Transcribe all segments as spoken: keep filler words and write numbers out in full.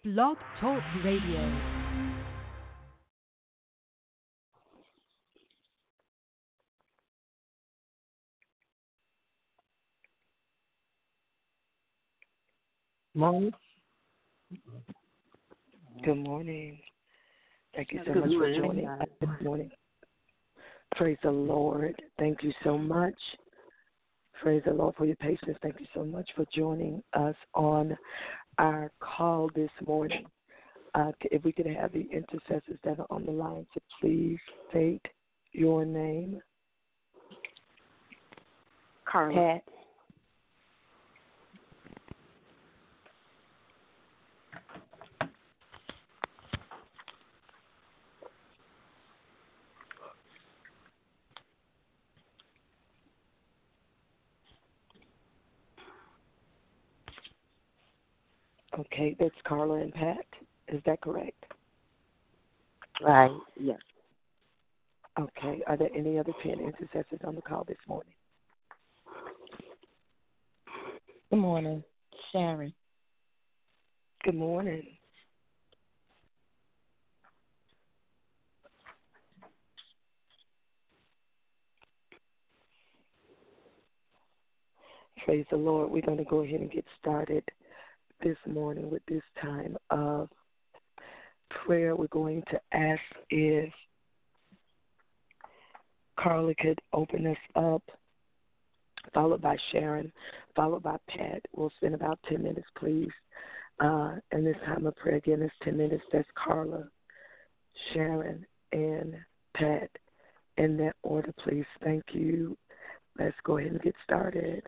Blog Talk Radio. Morning. Good morning. Thank you so much for joining us this morning. Praise the Lord. Thank you so much. Praise the Lord for your patience. Thank you so much for joining us on our call this morning. Uh, if we could have the intercessors that are on the line to please state your name. Carla. Pat. Okay, that's Carla and Pat. Is that correct? Right, yes. Okay. Are there any other ten intercessors on the call this morning? Good morning, Sharon. Good morning. Praise the Lord. We're going to go ahead and get started this morning with this time of prayer. We're going to ask if Carla could open us up, followed by Sharon, followed by Pat. We'll spend about ten minutes, please. Uh, and this time of prayer, again, is ten minutes. That's Carla, Sharon, and Pat. In that order, please. Thank you. Let's go ahead and get started.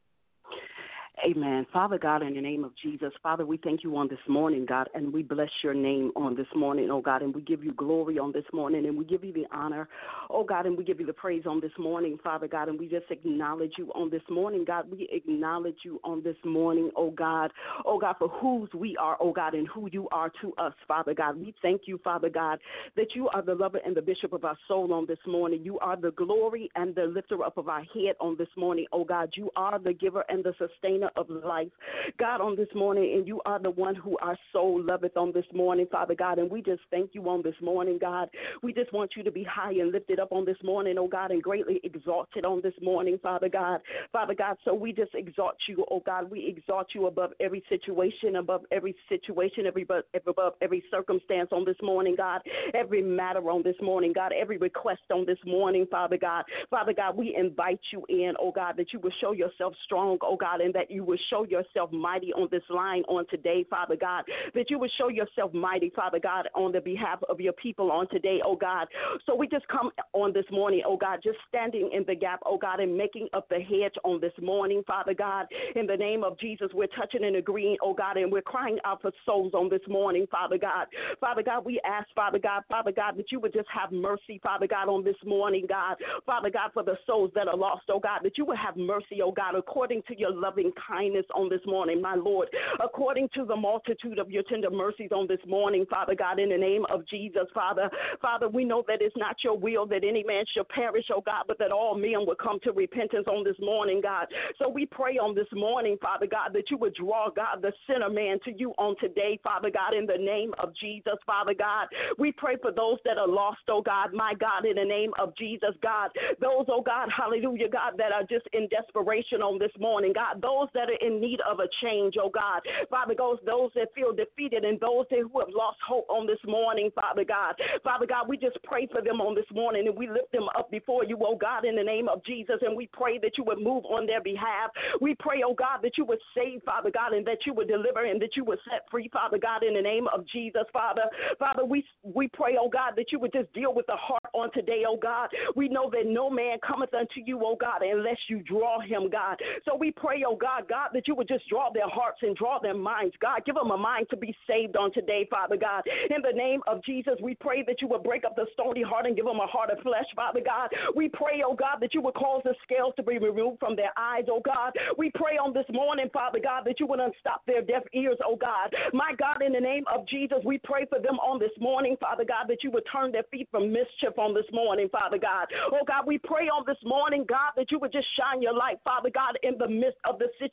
Amen. Father God, in the name of Jesus, Father, we thank you on this morning, God, and we bless your name on this morning, oh God, and we give you glory on this morning, and we give you the honor, oh God, and we give you the praise on this morning, Father God, and we just acknowledge you on this morning, God. We acknowledge you on this morning, oh God, oh God, for whose we are, oh God, and who you are to us, Father God. We thank you, Father God, that you are the lover and the bishop of our soul on this morning. You are the glory and the lifter up of our head on this morning, oh God. You are the giver and the sustainer of life, God, on this morning, and you are the one who our soul loveth on this morning, Father God, and we just thank you on this morning, God. We just want you to be high and lifted up on this morning, oh God, and greatly exalted on this morning, Father God. Father God, so we just exalt you, oh God. We exalt you above every situation, above every situation, every above every circumstance on this morning, God, every matter on this morning, God, every request on this morning, Father God. Father God, we invite you in, oh God, that you will show yourself strong, oh God, and that you will show yourself mighty on this line on today, Father God, that you will show yourself mighty, Father God, on the behalf of your people on today, oh God. So we just come on this morning, oh God, just standing in the gap, oh God, and making up the hedge on this morning, Father God. In the name of Jesus, we're touching and agreeing, oh God, and we're crying out for souls on this morning, Father God. Father God, we ask, Father God, Father God, that you would just have mercy, Father God, on this morning, God. Father God, for the souls that are lost, oh God, that you would have mercy, oh God, according to your loving kindness on this morning, my Lord, according to the multitude of your tender mercies on this morning, Father God, in the name of Jesus, Father. Father, we know that it's not your will that any man shall perish, oh God, but that all men will come to repentance on this morning, God. So we pray on this morning, Father God, that you would draw, God, the sinner man to you on today, Father God, in the name of Jesus, Father God. We pray for those that are lost, oh God, my God, in the name of Jesus, God. Those, oh God, hallelujah, God, that are just in desperation on this morning, God. Those that are in need of a change, oh God. Father, those, those that feel defeated and those that who have lost hope on this morning, Father God. Father God, we just pray for them on this morning and we lift them up before you, oh God, in the name of Jesus, and we pray that you would move on their behalf. We pray, oh God, that you would save, Father God, and that you would deliver and that you would set free, Father God, in the name of Jesus, Father. Father, we we pray, oh God, that you would just deal with the heart on today, oh God. We know that no man cometh unto you, oh God, unless you draw him, God. So we pray, oh God, God, that you would just draw their hearts and draw their minds, God. Give them a mind to be saved on today, Father God. In the name of Jesus, we pray that you would break up the stony heart and give them a heart of flesh, Father God. We pray, oh God, that you would cause the scales to be removed from their eyes, oh God. We pray on this morning, Father God, that you would unstop their deaf ears, oh God. My God, in the name of Jesus, we pray for them on this morning, Father God, that you would turn their feet from mischief on this morning, Father God. Oh God, we pray on this morning, God, that you would just shine your light, Father God, in the midst of the situation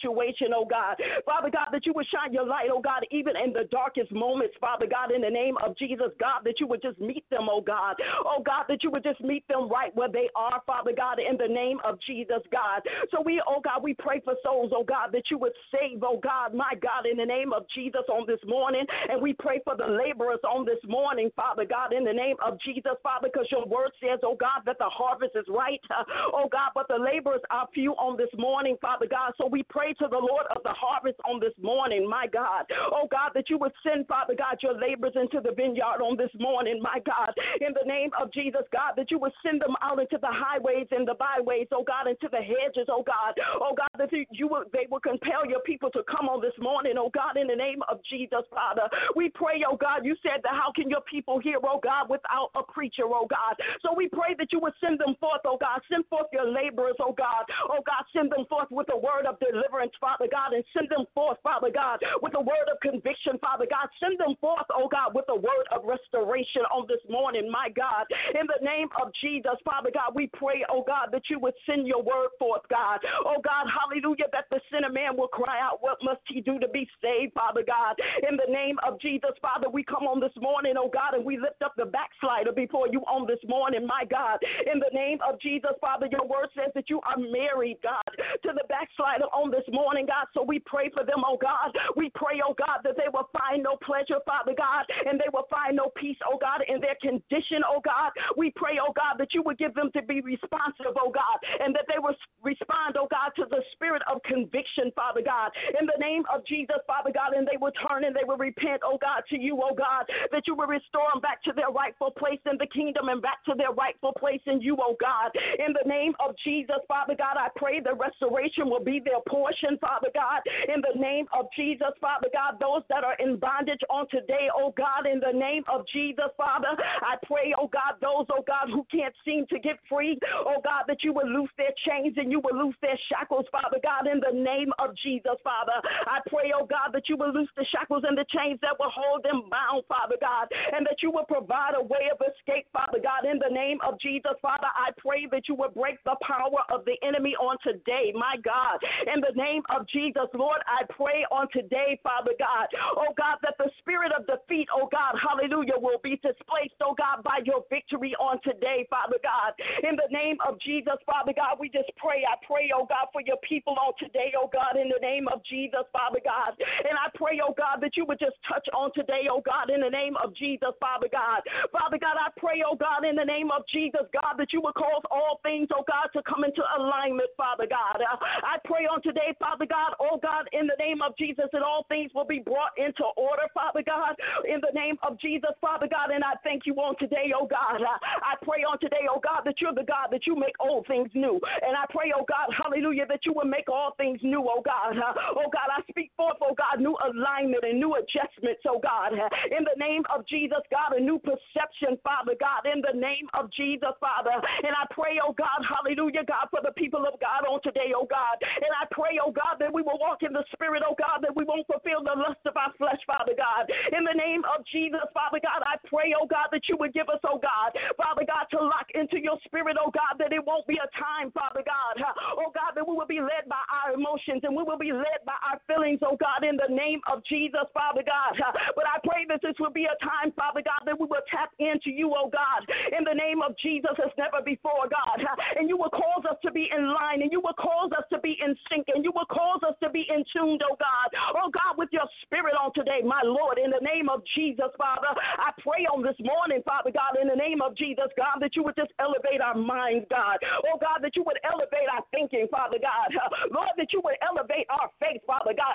situation, oh God. Father God, that you would shine your light, oh God, even in the darkest moments, Father God, in the name of Jesus, God, that you would just meet them, oh God. Oh God, that you would just meet them right where they are, Father God, in the name of Jesus, God. So we, oh God, we pray for souls, oh God, that you would save, oh God, my God, in the name of Jesus on this morning. And we pray for the laborers on this morning, Father God, in the name of Jesus, Father, because your word says, oh God, that the harvest is right, uh, oh God, but the laborers are few on this morning, Father God. So we pray to the Lord of the harvest on this morning, my God. Oh God, that you would send, Father God, your laborers into the vineyard on this morning, my God, in the name of Jesus, God, that you would send them out into the highways and the byways, oh God, into the hedges, oh God, oh God, that you would, they would compel your people to come on this morning, oh God, in the name of Jesus, Father. We pray, oh God, you said that how can your people hear, oh God, without a preacher, oh God. So we pray that you would send them forth, oh God, send forth your laborers, oh God, oh God, send them forth with a word of deliverance, Father God, and send them forth, Father God, with a word of conviction, Father God, send them forth, oh God, with a word of restoration on this morning, my God, in the name of Jesus, Father God, we pray, oh God, that you would send your word forth, God, oh God, hallelujah, that the sinner man will cry out, what must he do to be saved, Father God, in the name of Jesus, Father, we come on this morning, oh God, and we lift up the backslider before you on this morning, my God, in the name of Jesus, Father, your word says that you are married, God, to the backslider on this morning, God, so we pray for them, oh God, we pray, oh God, that they will find no pleasure, Father God, and they will find no peace, oh God, in their condition, oh God, we pray, oh God, that you would give them to be responsive, oh God, and that they will respond, oh God, to the spirit of conviction, Father God, in the name of Jesus, Father God, and they will turn and they will repent, oh God, to you, oh God, that you will restore them back to their rightful place in the kingdom and back to their rightful place in you, oh God, in the name of Jesus, Father God, I pray the restoration will be their portion, Father God, in the name of Jesus, Father God, those that are in bondage on today, oh God, in the name of Jesus, Father, I pray, oh God, those, oh God, who can't seem to get free, oh God, that you will loose their chains and you will loose their shackles, Father God, in the name of Jesus, Father, I pray, oh God, that you will loose the shackles and the chains that will hold them bound, Father God, and that you will provide a way of escape, Father God, in the name of Jesus, Father, I pray that you will break the power of the enemy on today, my God, in the name of Jesus, Lord, I pray on today, Father God, oh God, that the spirit of defeat, oh God, hallelujah, will be displaced, oh God, by your victory on today, Father God, in the name of Jesus, Father God, we just pray, I pray, oh God, for your people on today, oh God, in the name of Jesus, Father God, and I pray, oh God, that you would just touch on today, oh God, in the name of Jesus, Father God, Father God, I pray, oh God, in the name of Jesus, God, that you would cause all things, oh God, to come into alignment, Father God, uh, I pray on today, Father God, oh God, in the name of Jesus, that all things will be brought into order, Father God, in the name of Jesus, Father God, and I thank you on today, oh God, uh, I pray on today, oh God, that you're the God that you make old things new, and I pray, oh God, hallelujah, that you will make all things new, oh God, uh, oh God, I speak forth, oh God, new alignment and new adjustments, oh God, uh, in the name of Jesus, God, a new perception, Father God, in the name of Jesus, Father, and I pray, oh God, hallelujah, God, for the people of God on today, oh God, and I pray, oh God, that we will walk in the spirit, oh God, that we won't fulfill the lust of our flesh, Father God, in the name of Jesus, Father God, I pray, oh God, that you would give us, oh God, Father God, to lock into your spirit, oh God, that it won't be a time, Father God, oh God, that we will be led by our emotions and we will be led by our feelings, oh God, in the name of Jesus, Father God, but I pray that this will be a time, Father God, that we will tap into you, oh God, in the name of Jesus as never before, God, and you will cause us to be in line and you will cause us to be in sync and you will cause us to be in tune, oh God, oh God, with your spirit on today, my Lord, in the name of Jesus, Father, I pray on this morning, Father God, in the name of Jesus, God, that you would just elevate our minds, God, oh God, that you would elevate our thinking, Father God, Lord, that you would elevate our faith, Father God,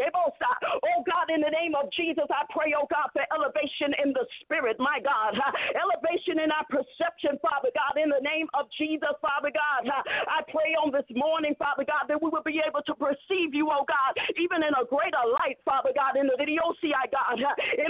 oh God, in the name of Jesus, I pray, oh God, for elevation in the spirit, my God, elevation in our perception, Father God, in the name of Jesus, Father God, I pray on this morning, Father God, that we will be able to perceive you, oh God, even in a greater light, Father God, in the video, see I God, in the name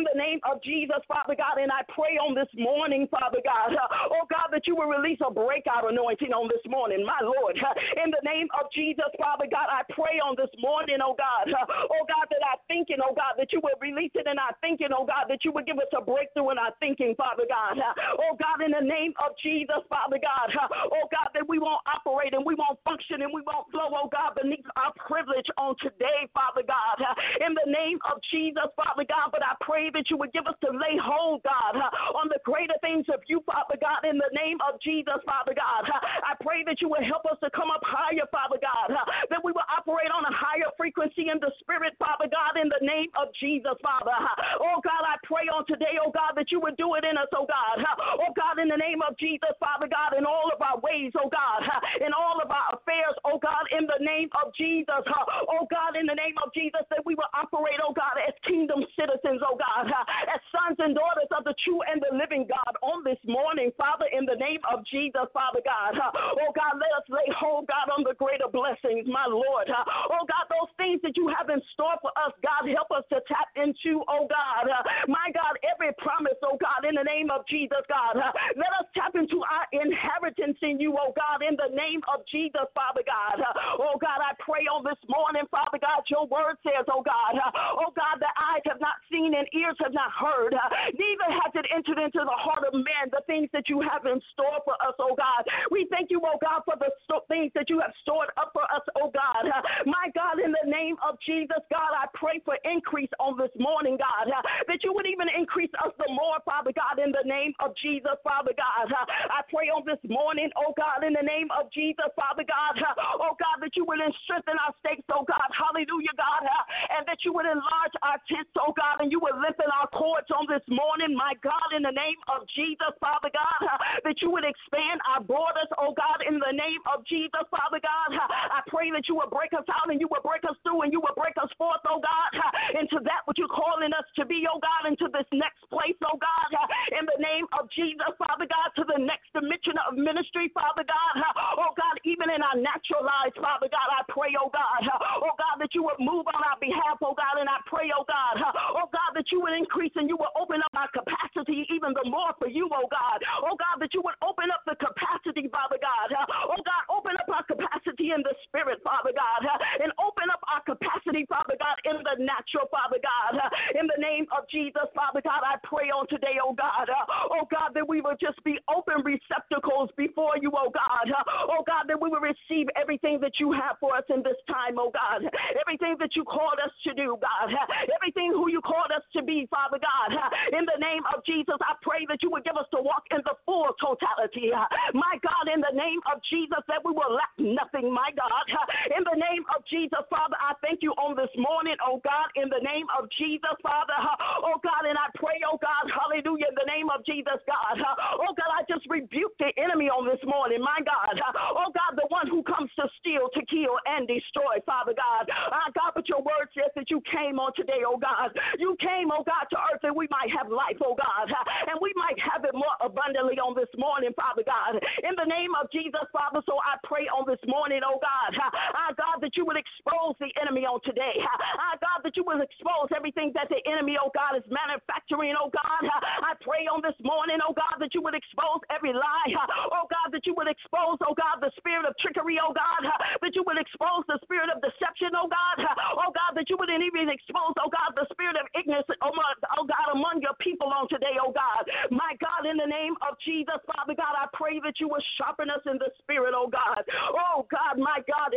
of Jesus, Father God, and I pray on this morning, Father God, uh, oh God, that you will release a breakout anointing on this morning, my Lord. Uh, in the name of Jesus, Father God, I pray on this morning, oh God, uh, oh God, that our thinking, oh God, that you will release it in our thinking, oh God, that you would give us a breakthrough in our thinking, Father God. Uh, oh God, in the name of Jesus, Father God, uh, oh God, that we won't operate and we won't function and we won't flow, oh God, beneath our privilege on today, Father God. Uh, in the name of Jesus, Father God, but I pray that you would give us to lay hold, God, uh, on the greater things of you, Father God, in the name of Jesus, Father God. Uh, I pray that you would help us to come up higher, Father God, uh, that we will operate on a higher frequency in the spirit, Father God, in the name of Jesus, Father. Uh, oh God, I pray on today, oh God, that you would do it in us, oh God. Uh, oh God, in the name of Jesus, Father God, in all of our ways, oh God, uh, in all of our affairs, oh God, in the name of Jesus, uh, oh God, in the name of Jesus, that we will operate, oh God, as kingdom citizens, oh God, uh, as sons and daughters of the true and the living God on this morning, Father, in the name of Jesus, Father God. Uh, oh God, let us lay hold, God, on the greater blessings, my Lord. Uh, oh God, those things that you have in store for us, God, help us to tap into, oh God, uh, my God, every promise, oh God, in the name of Jesus, God. Uh, let us tap into our inheritance in you, oh God, in the name of Jesus, Father God. Uh, oh God, I pray on this morning, Father God, your word says, oh God, uh, oh God, the eyes have not seen and ears have not heard, uh, neither has it entered into the heart of man the things that you have in store for us, oh God. We thank you, oh God, for the sto- things that you have stored up for us, oh God. Uh, my God, in the name of Jesus, God, I pray for increase on this morning, God, uh, that you would even increase us the more, Father God, in the name of Jesus, Father God. Uh, I pray on this morning, oh God, in the name of Jesus, Father God, uh, oh God, that you would strengthen our stakes, oh God, hallelujah, God, uh, and that you would enlarge our tents, oh God, and you would lengthen our cords on this morning, my God, in the name of Jesus, Father God, uh, that you would expand our borders, oh God, in the name of Jesus, Father God. Uh, I pray that you will break us out and you will break us through and you will break us forth, oh God, uh, into that which you're calling us to be, oh God, into this next place, oh God, uh, in the name of Jesus, Father God, to the next dimension of ministry, Father God, uh, oh God, even in our natural lives, Father God, I pray, oh God, uh, oh God, that you would move on our behalf, oh God, and I pray, oh God, uh, oh God, that you would increase and you would open up our capacity even the more for you, oh God, oh God, that you would open up the capacity, Father God, uh, oh God, open up our capacity in the spirit, Father God, uh, and open up our capacity, Father God, in the natural, Father God, uh, in the name of Jesus, Father God, I pray on today, oh God, uh, oh God, that we will just be open receptacles before you, oh God, uh, oh God, that we will receive everything that you have for us in this time, oh God, everything that you called us to do, God, uh, everything who you called us to be, Father God, uh, in the name of Jesus, I pray that you would give us to walk in the full totality, uh, my God, in the name of Jesus, that we will lack nothing, my God, uh, in the name of Jesus, Father, I thank you on this morning, oh God, in the name of Jesus, Father, uh, oh God, and I pray, oh God, hallelujah, in the name of Jesus, God, uh, oh God, I just rebuke the enemy on this morning, my God, uh, oh God, the one who comes to steal, to kill, and destroy, Father God, uh, God, but your word says that you came on today, oh God, you came, oh God, to earth that we might have life, oh God, uh, and we might have it more abundantly on this morning, Father God, in the name of Jesus, Father, so I pray on this morning, oh God, uh, uh, God, that you would expose the enemy on today, uh, uh, God, that you would expose everything that the enemy, oh God, is manufacturing, oh God, uh, I pray on this morning, oh God, that you would expose every lie, uh, oh God, that you would expose, oh God, the spirit of trickery, oh God, uh, that you would expose the spirit of deception, oh God, uh, oh God, that you would even expose, oh God, the spirit of ignorance, oh, my, oh God, among your people on today, oh God, my God, in the name of Jesus, Father God, I pray that you will sharpen us in the spirit, oh God, oh God, my God,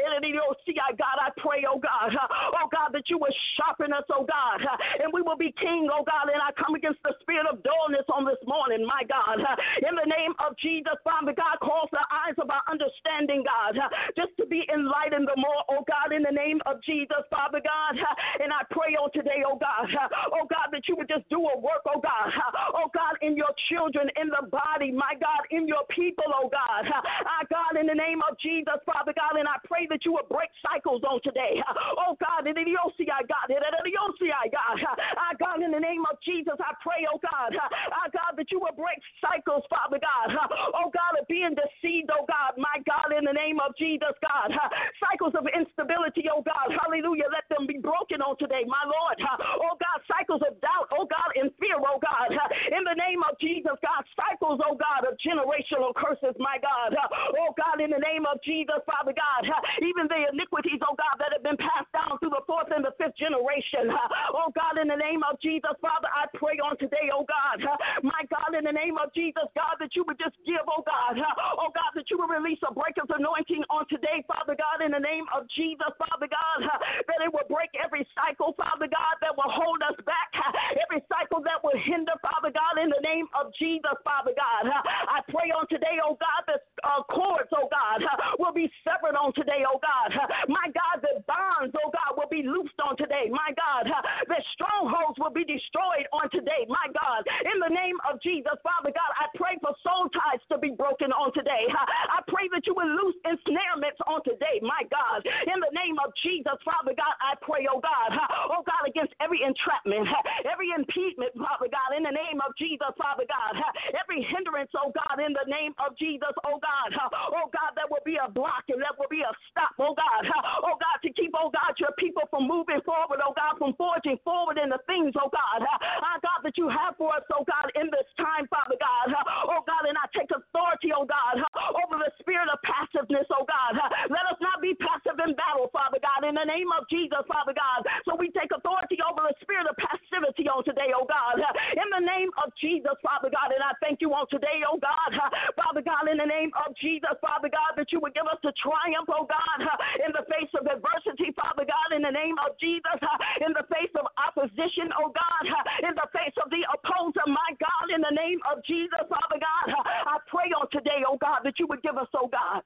God, I pray, oh God, oh God, that you will sharpen us, oh God, and we will be king, oh God, and I come against the spirit of dullness on this morning, my God, in the name of Jesus, Father God, cause the eyes of our understanding, God, just to be enlightened the more, oh God, in the name of Jesus, Father God, and I pray on today, oh God, oh God, that you would just do a work, oh God, oh God, in your children, in the body, my God, in your people, oh God, ah, God, in the name of Jesus, Father God, and I pray that you would break cycles on today, oh God, in the O C I, God, in the O C I, God, ah, God, in the name of Jesus, I pray, oh God, ah, God, that you would break cycles, Father God, oh God, of being deceived, oh God, my God, in the name of Jesus, God, cycles of instability, oh God, hallelujah, let them be broken on today, my Lord, oh God, cycles of doubt, oh God, and fear, oh God, generational curses, my God. Oh, God, in the name of Jesus, Father God, even the iniquities, oh, God, that have been passed down through the fourth and the fifth generation. Oh, God, in the name of Jesus, Father, I pray on today, oh, God, my God, in the name of Jesus, God, that you would just give, oh, God, oh, God, that you would release a breaker's anointing on today, Father God, in the name of Jesus, Father God, that it will break every cycle, Father God, that will hold us back, every cycle that will hinder, Father God, in the name of Jesus, Father God. I pray on today, oh God, that uh, cords, oh God, will be severed on today, oh God. My God, the bonds, oh God, will be loosed on today. My God, the strongholds will be destroyed on today. My God, in the name of Jesus, Father God, I pray for soul ties to be broken on today. I pray that you will loose ensnarements on today. My God, in the name of Jesus, Father God, I pray, oh God, oh God, against every entrapment, every impediment, Father God, in the name of Jesus, Father God, every hindrance, oh God, in the name of Jesus, oh God, oh God, that will be a block and that will be a stop, oh God, oh God, to keep, oh God, your people from moving forward, oh God, from forging forward in the things, oh God, oh God, that you have for us, oh God, in this time, Father God, oh God, and I take authority, oh God, over the spirit of passiveness, oh God, let us not be passive in battle, Father God, in the name of Jesus, Father God, so we take authority over the spirit of passivity on today, oh God, in the name of Jesus, Father God, and I thank you on today, oh God, Father God, in the name of Jesus, Father God, that you would give us the triumph, oh God, in the face of adversity, Father God, in the name of Jesus, in the face of opposition, oh God, in the face of the opposer, my God, in the name of Jesus, Father God, I pray on today, oh God, that you would give us, oh God,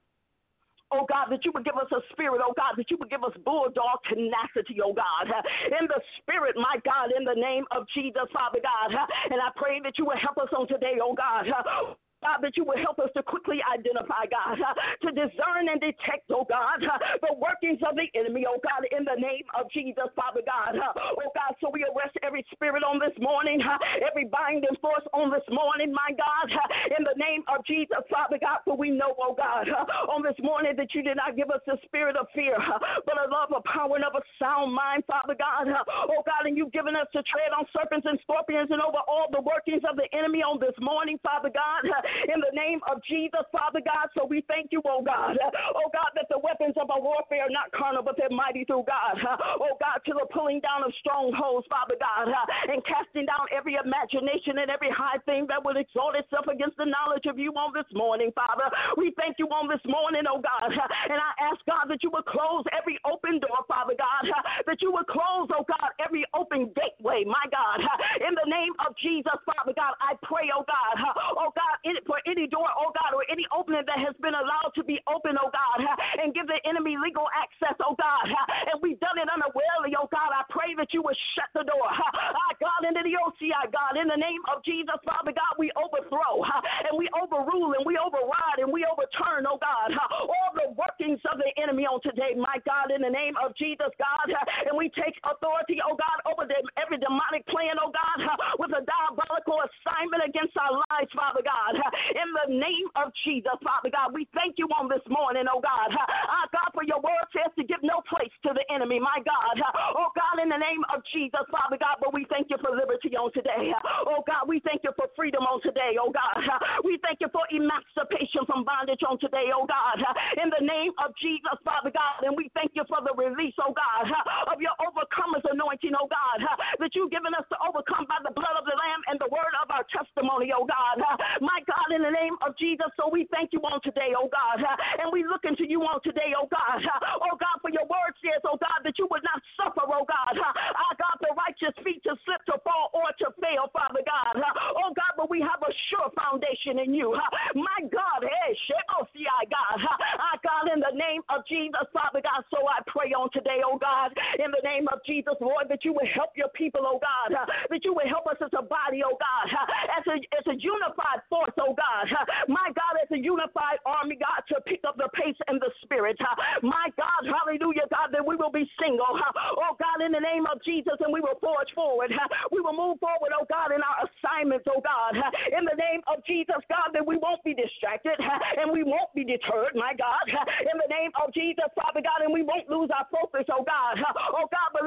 oh God, that you would give us a spirit, oh God, that you would give us bulldog tenacity, oh God, in the spirit, my God, in the name of Jesus, Father God, and I pray that you would help us on today, oh God, God, that you will help us to quickly identify, God, uh, to discern and detect, oh God, uh, the workings of the enemy, oh God, in the name of Jesus, Father God. Uh, oh God, so we arrest every spirit on this morning, uh, every binding force on this morning, my God, uh, in the name of Jesus, Father God, for we know, oh God, uh, on this morning that you did not give us the spirit of fear, uh, but a love, a power, and of a sound mind, Father God. Uh, oh God, and you've given us to tread on serpents and scorpions and over all the workings of the enemy on this morning, Father God. Uh, in the name of Jesus, Father God. So we thank you, oh God. Oh God, that the weapons of our warfare are not carnal, but they're mighty through God. Oh God, to the pulling down of strongholds, Father God, and casting down every imagination and every high thing that would exalt itself against the knowledge of you on this morning, Father. We thank you on this morning, oh God. And I ask, God, that you would close every open door, Father God, that you would close, oh God, every open gateway, my God. In the name of Jesus, Father God, I pray, oh God, oh God, in for any door, oh God, or any opening that has been allowed to be open, oh God, and give the enemy legal access, oh God, and we've done it unawarely, oh God, I pray that you would shut the door. Ah, God, into the O C I, God, in the name of Jesus, Father God, we overthrow, and we overrule, and we override, and we overturn, oh God, all the workings of the enemy on today, my God, in the name of Jesus, God, and we take authority, oh God, over the, every demonic plan, oh God, with a diabolical assignment against our lives, Father God. In the name of Jesus, Father God, we thank you on this morning, oh God. Our God, for your word says to give no place to the enemy, my God. Oh God, in the name of Jesus, Father God, but we thank you for liberty on today. Oh God, we thank you for freedom on today, oh God. We thank you for emancipation from bondage on today, oh God. In the name of Jesus, Father God, and we thank you for the release, oh God, of your overcomers anointing, oh God, that you've given us to overcome by the blood of the Lamb and the word of our testimony, oh God. My God, in the name of Jesus, so we thank you on today, oh God, and we look into you on today, oh God. Oh God, for your word says, oh God, that you would not suffer, oh God, our God, the righteous feet to slip, to fall, or to fail, Father God. Oh God, but we have a sure foundation in you. My God, hey, Shebosi, God, our God, in the name of Jesus, Father God, so I pray on today, oh God, in the name of Jesus, Lord, that you would help your people, oh God, that you would help us as a body, oh God, as a, as a unified force, oh God, my God, as a unified army, God, to pick up the pace and the spirit, my God, hallelujah, God, that we will be single, oh God, in the name of Jesus, and we will forge forward, we will move forward, oh God, in our assignments, oh God, in the name of Jesus, God, that we won't be distracted, and we won't be deterred, my God, in the name of Jesus, Father God, and we won't lose our focus, oh God, oh God, but let us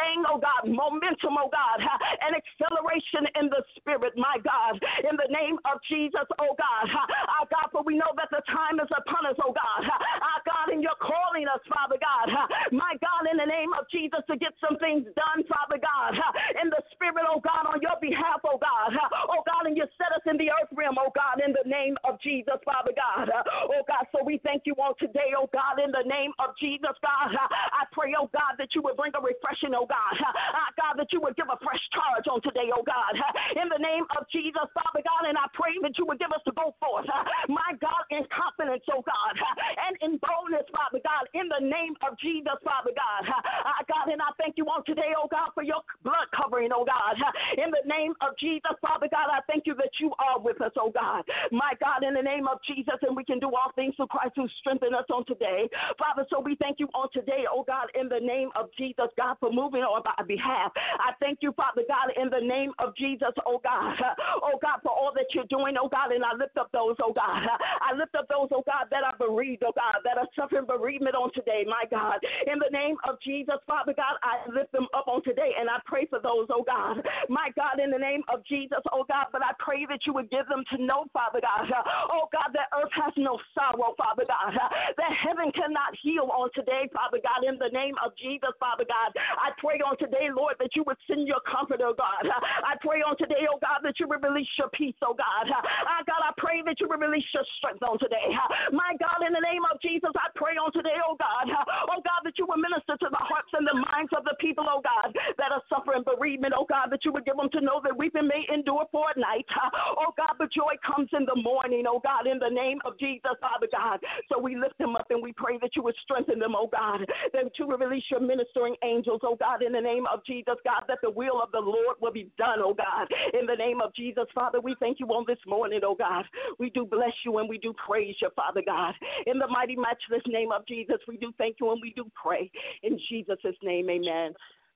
saying, oh God, momentum, oh God, and acceleration in the spirit, my God, in the name of Jesus, oh God. Our God, for we know that the time is upon us, oh God. Our God, and you're calling us, Father God, my God, in the name of Jesus, to get some things done, Father God, in the spirit, oh God, on your behalf, oh God. Oh God, and you set us in the earth realm, oh God, in the name of Jesus, Father God. Oh God, so we thank you on today, oh God, in the name of Jesus, God. I pray, oh God, that you would bring a refreshing, oh God. God, that you would give a fresh charge on today, oh God, in the name of Jesus, Father God, and I pray that you would give us to go forth, my God, in confidence, oh God, and in boldness, Father God, in the name of Jesus, Father God. God, and I thank you on today, oh God, for your blood covering, oh God, in the name of Jesus, Father God. I thank you that you are with us, oh God, my God, in the name of Jesus, and we can do all things through Christ who strengthen us on today, Father. So we thank you on today, oh God, in the name of Jesus, God, for moving on our behalf. I thank you, Father God, in the name of Jesus, oh God, oh God, for all that you're doing, oh God, and I lift up those, oh God, I lift up those, oh God, that are bereaved, oh God, that are suffering bereavement on today, my God, in the name of Jesus, Father God, I lift them up on today, and I pray for those, oh God, my God, in the name of Jesus, oh God, but I pray that you would give them to know, Father God, oh God, that earth has no sorrow, Father God, that heaven cannot heal on today, Father God, in the name of Jesus, Father God. I pray on today, Lord, that you would send your comforter, God. I pray on today, oh God, that you would release your peace, oh God. Uh, God, I pray that you would release your strength on today. My God, in the name of Jesus, I pray on today, oh God, oh God, that you would minister to the hearts and the minds of the people, oh God, that are suffering bereavement, oh God, that you would give them to know that weeping may endure for a night, oh God, but joy comes in the morning, oh God, in the name of Jesus, Father God. So we lift them up and we pray that you would strengthen them, oh God, that you would release your ministering angels, oh God, in the name of Jesus, God, that the will of the Lord will be done, oh God, in the name of Jesus, Father. We thank you on this morning, oh God. We do bless you and we do praise you, Father God. In the mighty, matchless name of Jesus, we do thank you and we do pray. In Jesus' name, amen.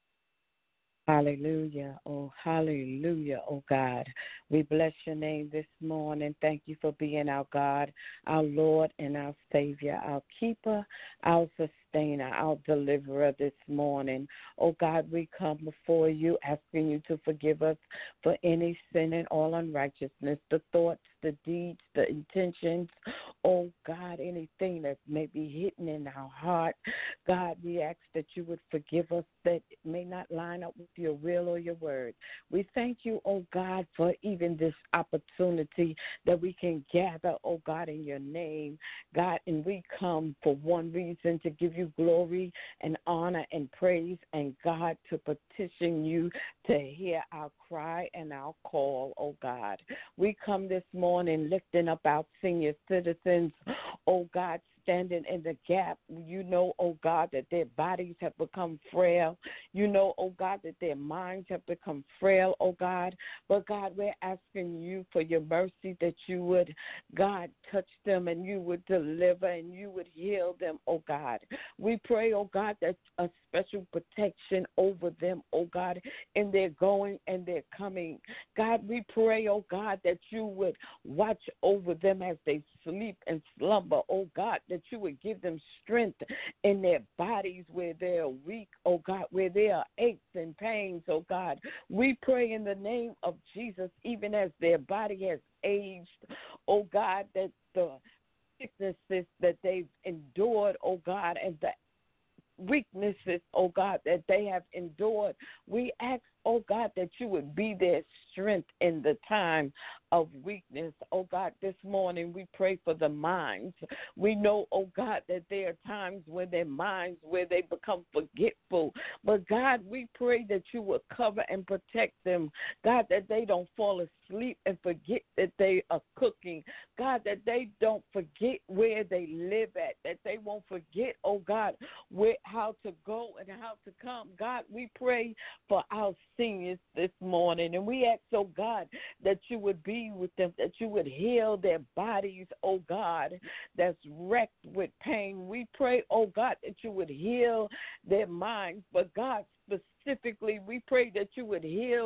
Hallelujah. Oh, hallelujah, oh God. We bless your name this morning. Thank you for being our God, our Lord and our Savior, our keeper, our sustainer, our deliverer this morning. Oh God, we come before you asking you to forgive us for any sin and all unrighteousness, the thoughts, the deeds, the intentions, oh God, anything that may be hidden in our heart. God, we ask that you would forgive us that it may not line up with your will or your word. We thank you, oh God, for even this opportunity that we can gather, oh God, in your name, God, and we come for one reason, to give you glory and honor and praise, and God, to petition you to hear our cry and our call, oh God. We come this morning lifting up our senior citizens, oh God, standing in the gap. You know, oh God, that their bodies have become frail. You know, oh God, that their minds have become frail, oh God. But God, we're asking you for your mercy, that you would, God, touch them and you would deliver and you would heal them, oh God. We pray, oh God, that a special protection over them, oh God, in their going and their coming. God, we pray, oh God, that you would watch over them as they sleep and slumber, oh God, that you would give them strength in their bodies where they are weak, oh God, where there are aches and pains, oh God. We pray in the name of Jesus, even as their body has aged, oh God, that the sicknesses that they've endured, oh God, and the weaknesses, oh God, that they have endured, we ask, oh God, that you would be their strength in the time of weakness. Oh God, this morning we pray for the minds. We know, oh God, that there are times where their minds, where they become forgetful. But God, we pray that you will cover and protect them. God, that they don't fall asleep and forget that they are cooking. God, that they don't forget where they live at, that they won't forget, oh God, where, how to go and how to come. God, we pray for our seniors this morning, and we ask, oh God, that you would be with them, that you would heal their bodies, oh God, that's wrecked with pain. We pray, oh God, that you would heal their minds, but God, specifically, we pray that you would heal their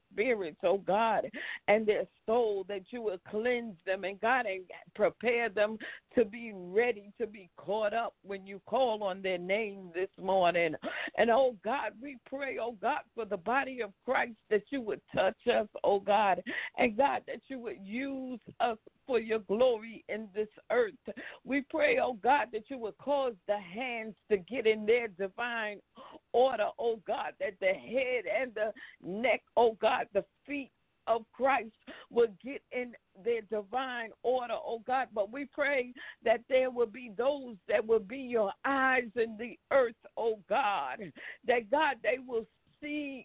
spirits, oh God, and their soul, that you would cleanse them, and God, and prepare them to be ready to be caught up when you call on their name this morning. And oh God, we pray, oh God, for the body of Christ, that you would touch us, oh God, and God, that you would use us for your glory in this earth. We pray, oh God, that you would cause the hands to get in their divine order, oh God, that the head and the neck, oh God, the feet of Christ will get in their divine order, oh God. But we pray that there will be those that will be your eyes in the earth, oh God, that God, they will see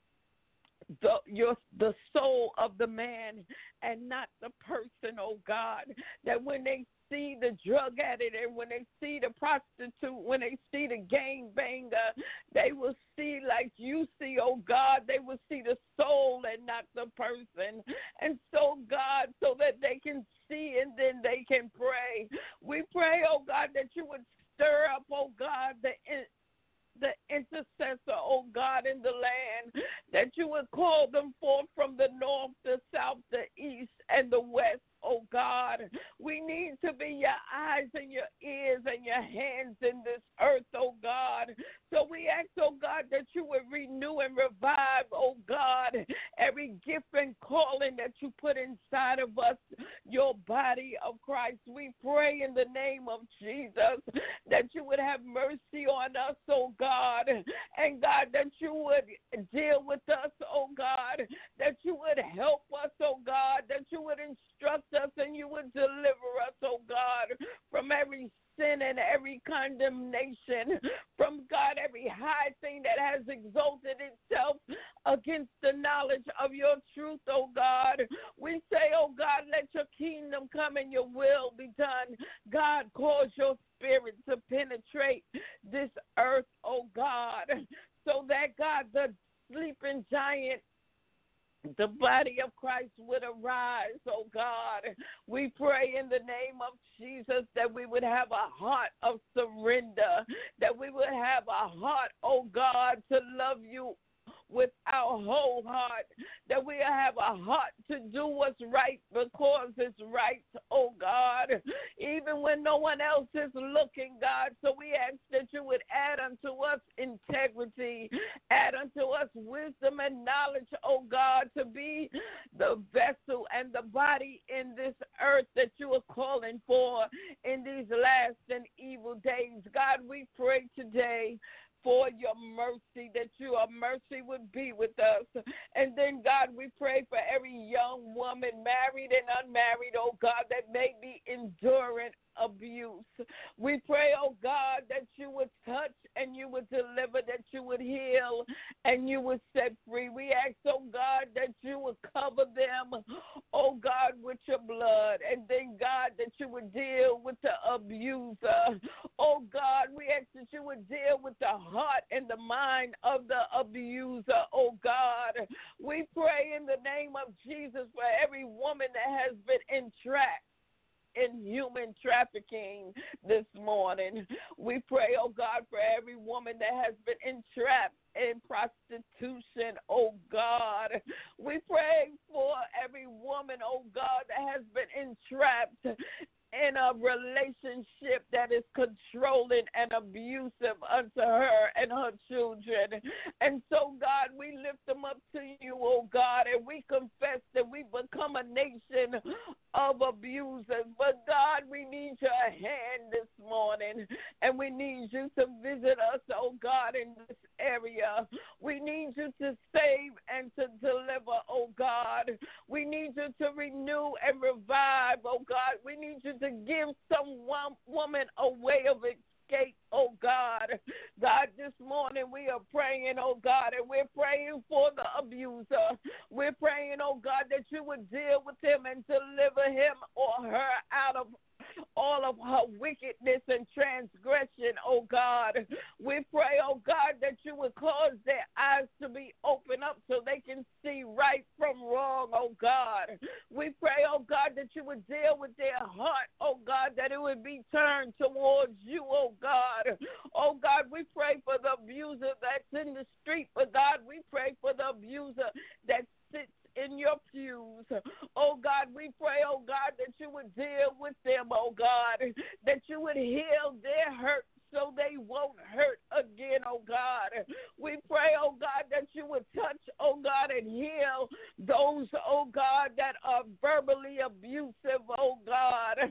the your the soul of the man and not the person, oh God, that when they see the drug addict and when they see the prostitute, when they see the gangbanger, they will see like you see, oh God. They will see the soul and not the person. And so, God, so that they can see and then they can pray. We pray, oh God, that you would stir up, oh God, the the intercessor, oh God, in the land, that you would call them forth from the north, the south, the east, and the west, oh God. We need to be your eyes and your ears and your hands in this earth, oh God. So we ask, oh God, that you would renew and revive, oh God, every gift and calling that you put inside of us, your body of Christ. We pray in the name of Jesus that you would have mercy on us, oh God, and God, that you would deal with us, oh God, that you would help us, oh God, that you would instruct us and you would deliver us, oh God, from every sin and every condemnation, from God, every high thing that has exalted itself against the knowledge of your truth, oh God. We say, oh God, let your kingdom come and your will be done. God, cause your spirit to penetrate this earth, oh God, so that, God, the sleeping giant, the body of Christ would arise, oh God. We pray in the name of Jesus that we would have a heart of surrender, that we would have a heart, oh God, to love you with our whole heart, that we have a heart to do what's right because it's right, oh God, even when no one else is looking, God. So we ask that you would add unto us integrity, add unto us wisdom and knowledge, oh God, to be the vessel and the body in this earth that you are calling for in these last and evil days. God, we pray today for your mercy, that your mercy would be with us. And then, God, we pray for every young woman, married and unmarried, oh God, that may be enduring abuse. We pray, oh God, that you would touch and you would deliver, that you would heal and you would set free. We ask, oh God, that you would cover them, oh God, with your blood. And then, God, that you would deal with the abuser. Oh God, we ask that you would deal with the heart and the mind of the abuser, oh God. We pray in the name of Jesus for every woman that has been entrapped in human trafficking this morning. We pray, oh God, for every woman that has been entrapped in prostitution, oh God. We pray for every woman, oh God, that has been entrapped in a relationship that is controlling and abusive unto her and her children. And so, God, we lift them up to you, oh God, and we confess that we become a nation of abusers. But, God, we need your hand this morning, and we need you to visit us, oh God, in this area. We need you to save and to deliver, oh God. We need you to renew and revive, oh God. We need you to give some one woman a way of escape, oh God. God, this morning we are praying, oh God, and we're praying for the abuser. We're praying, oh God, that you would deal with him and deliver him or her out of all of her wickedness and transgression, oh God. We pray, oh God, that you would cause their eyes to be opened up so they can see right from wrong, oh God. We pray, oh God, that you would deal with their heart, oh God, that it would be turned towards you, oh God. Oh God, we pray for the abuser that's in the street, but God, we pray for the abuser that's abuse. Oh, God, we pray, oh, God, that you would deal with them, oh, God, that you would heal their hurt so they won't hurt again, oh God. We pray, oh God, that you would touch, oh God, and heal those, oh God, that are verbally abusive, oh God.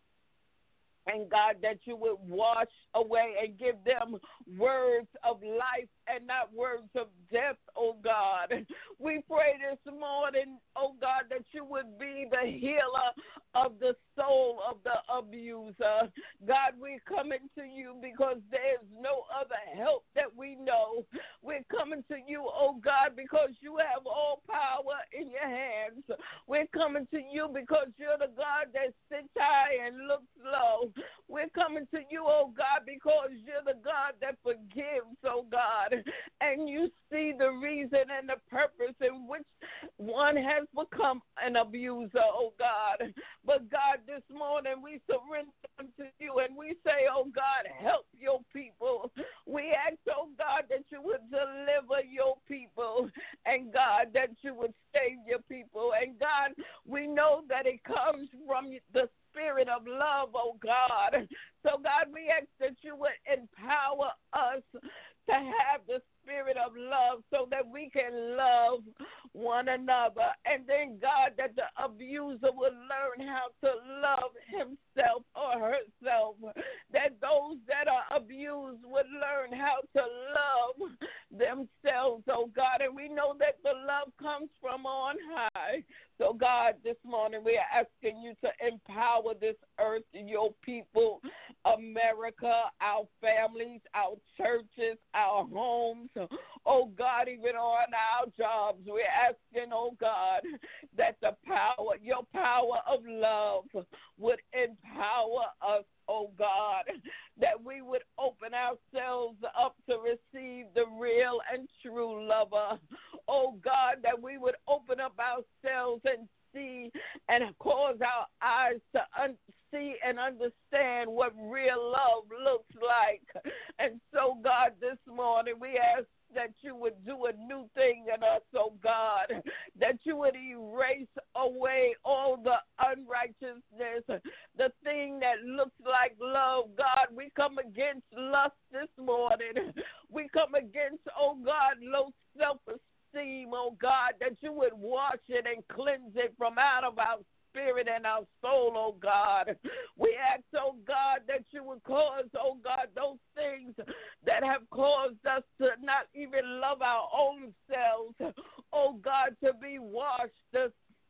And God, that you would wash away and give them words of life and not words of death, oh God. We pray this morning, oh God, that you would be the healer of the soul of the abuser. God, we're coming to you because there's no other help that we know. We're coming to you, oh God, because you have all power in your hands. We're coming to you because you're the God that sits high and looks low. We're coming to you, oh God, because you're the God that forgives, oh God, and you see the reason and the purpose in which one has become an abuser, oh God. But God, this morning we surrender to you and we say, oh God, help your people. We ask, oh God, that you would deliver your people, and God, that you would save your people. And God, we know that it comes from the spirit of love, oh God. So God, we ask that you would empower us to have the spirit of love so that we can love one another. And then, God, that the abuser will learn how to love himself or herself. That those that are abused would learn how to love themselves, oh God. And we know that the love comes from on high. So, God, this morning we are asking you to empower this earth, your people, America, our families, our churches, our homes. Oh, God, even on our jobs, we're asking, oh, God, that the power, your power of love would empower us, oh, God, that we would open ourselves up to receive the real and true lover. Oh, God, that we would open up ourselves and see and cause our eyes to un- see and understand what real love looks like. And so, God, this morning we ask that you would do a new thing in us, oh God, that you would erase away all the unrighteousness, the thing that looks like love. God, we come against lust this morning. We come against, oh God, low self-esteem, oh God, that you would wash it and cleanse it from out of our spirit and our soul, oh God. We ask, oh God, that you would cause, oh God, those things that have caused us to not even love our own selves, oh God, to be washed, the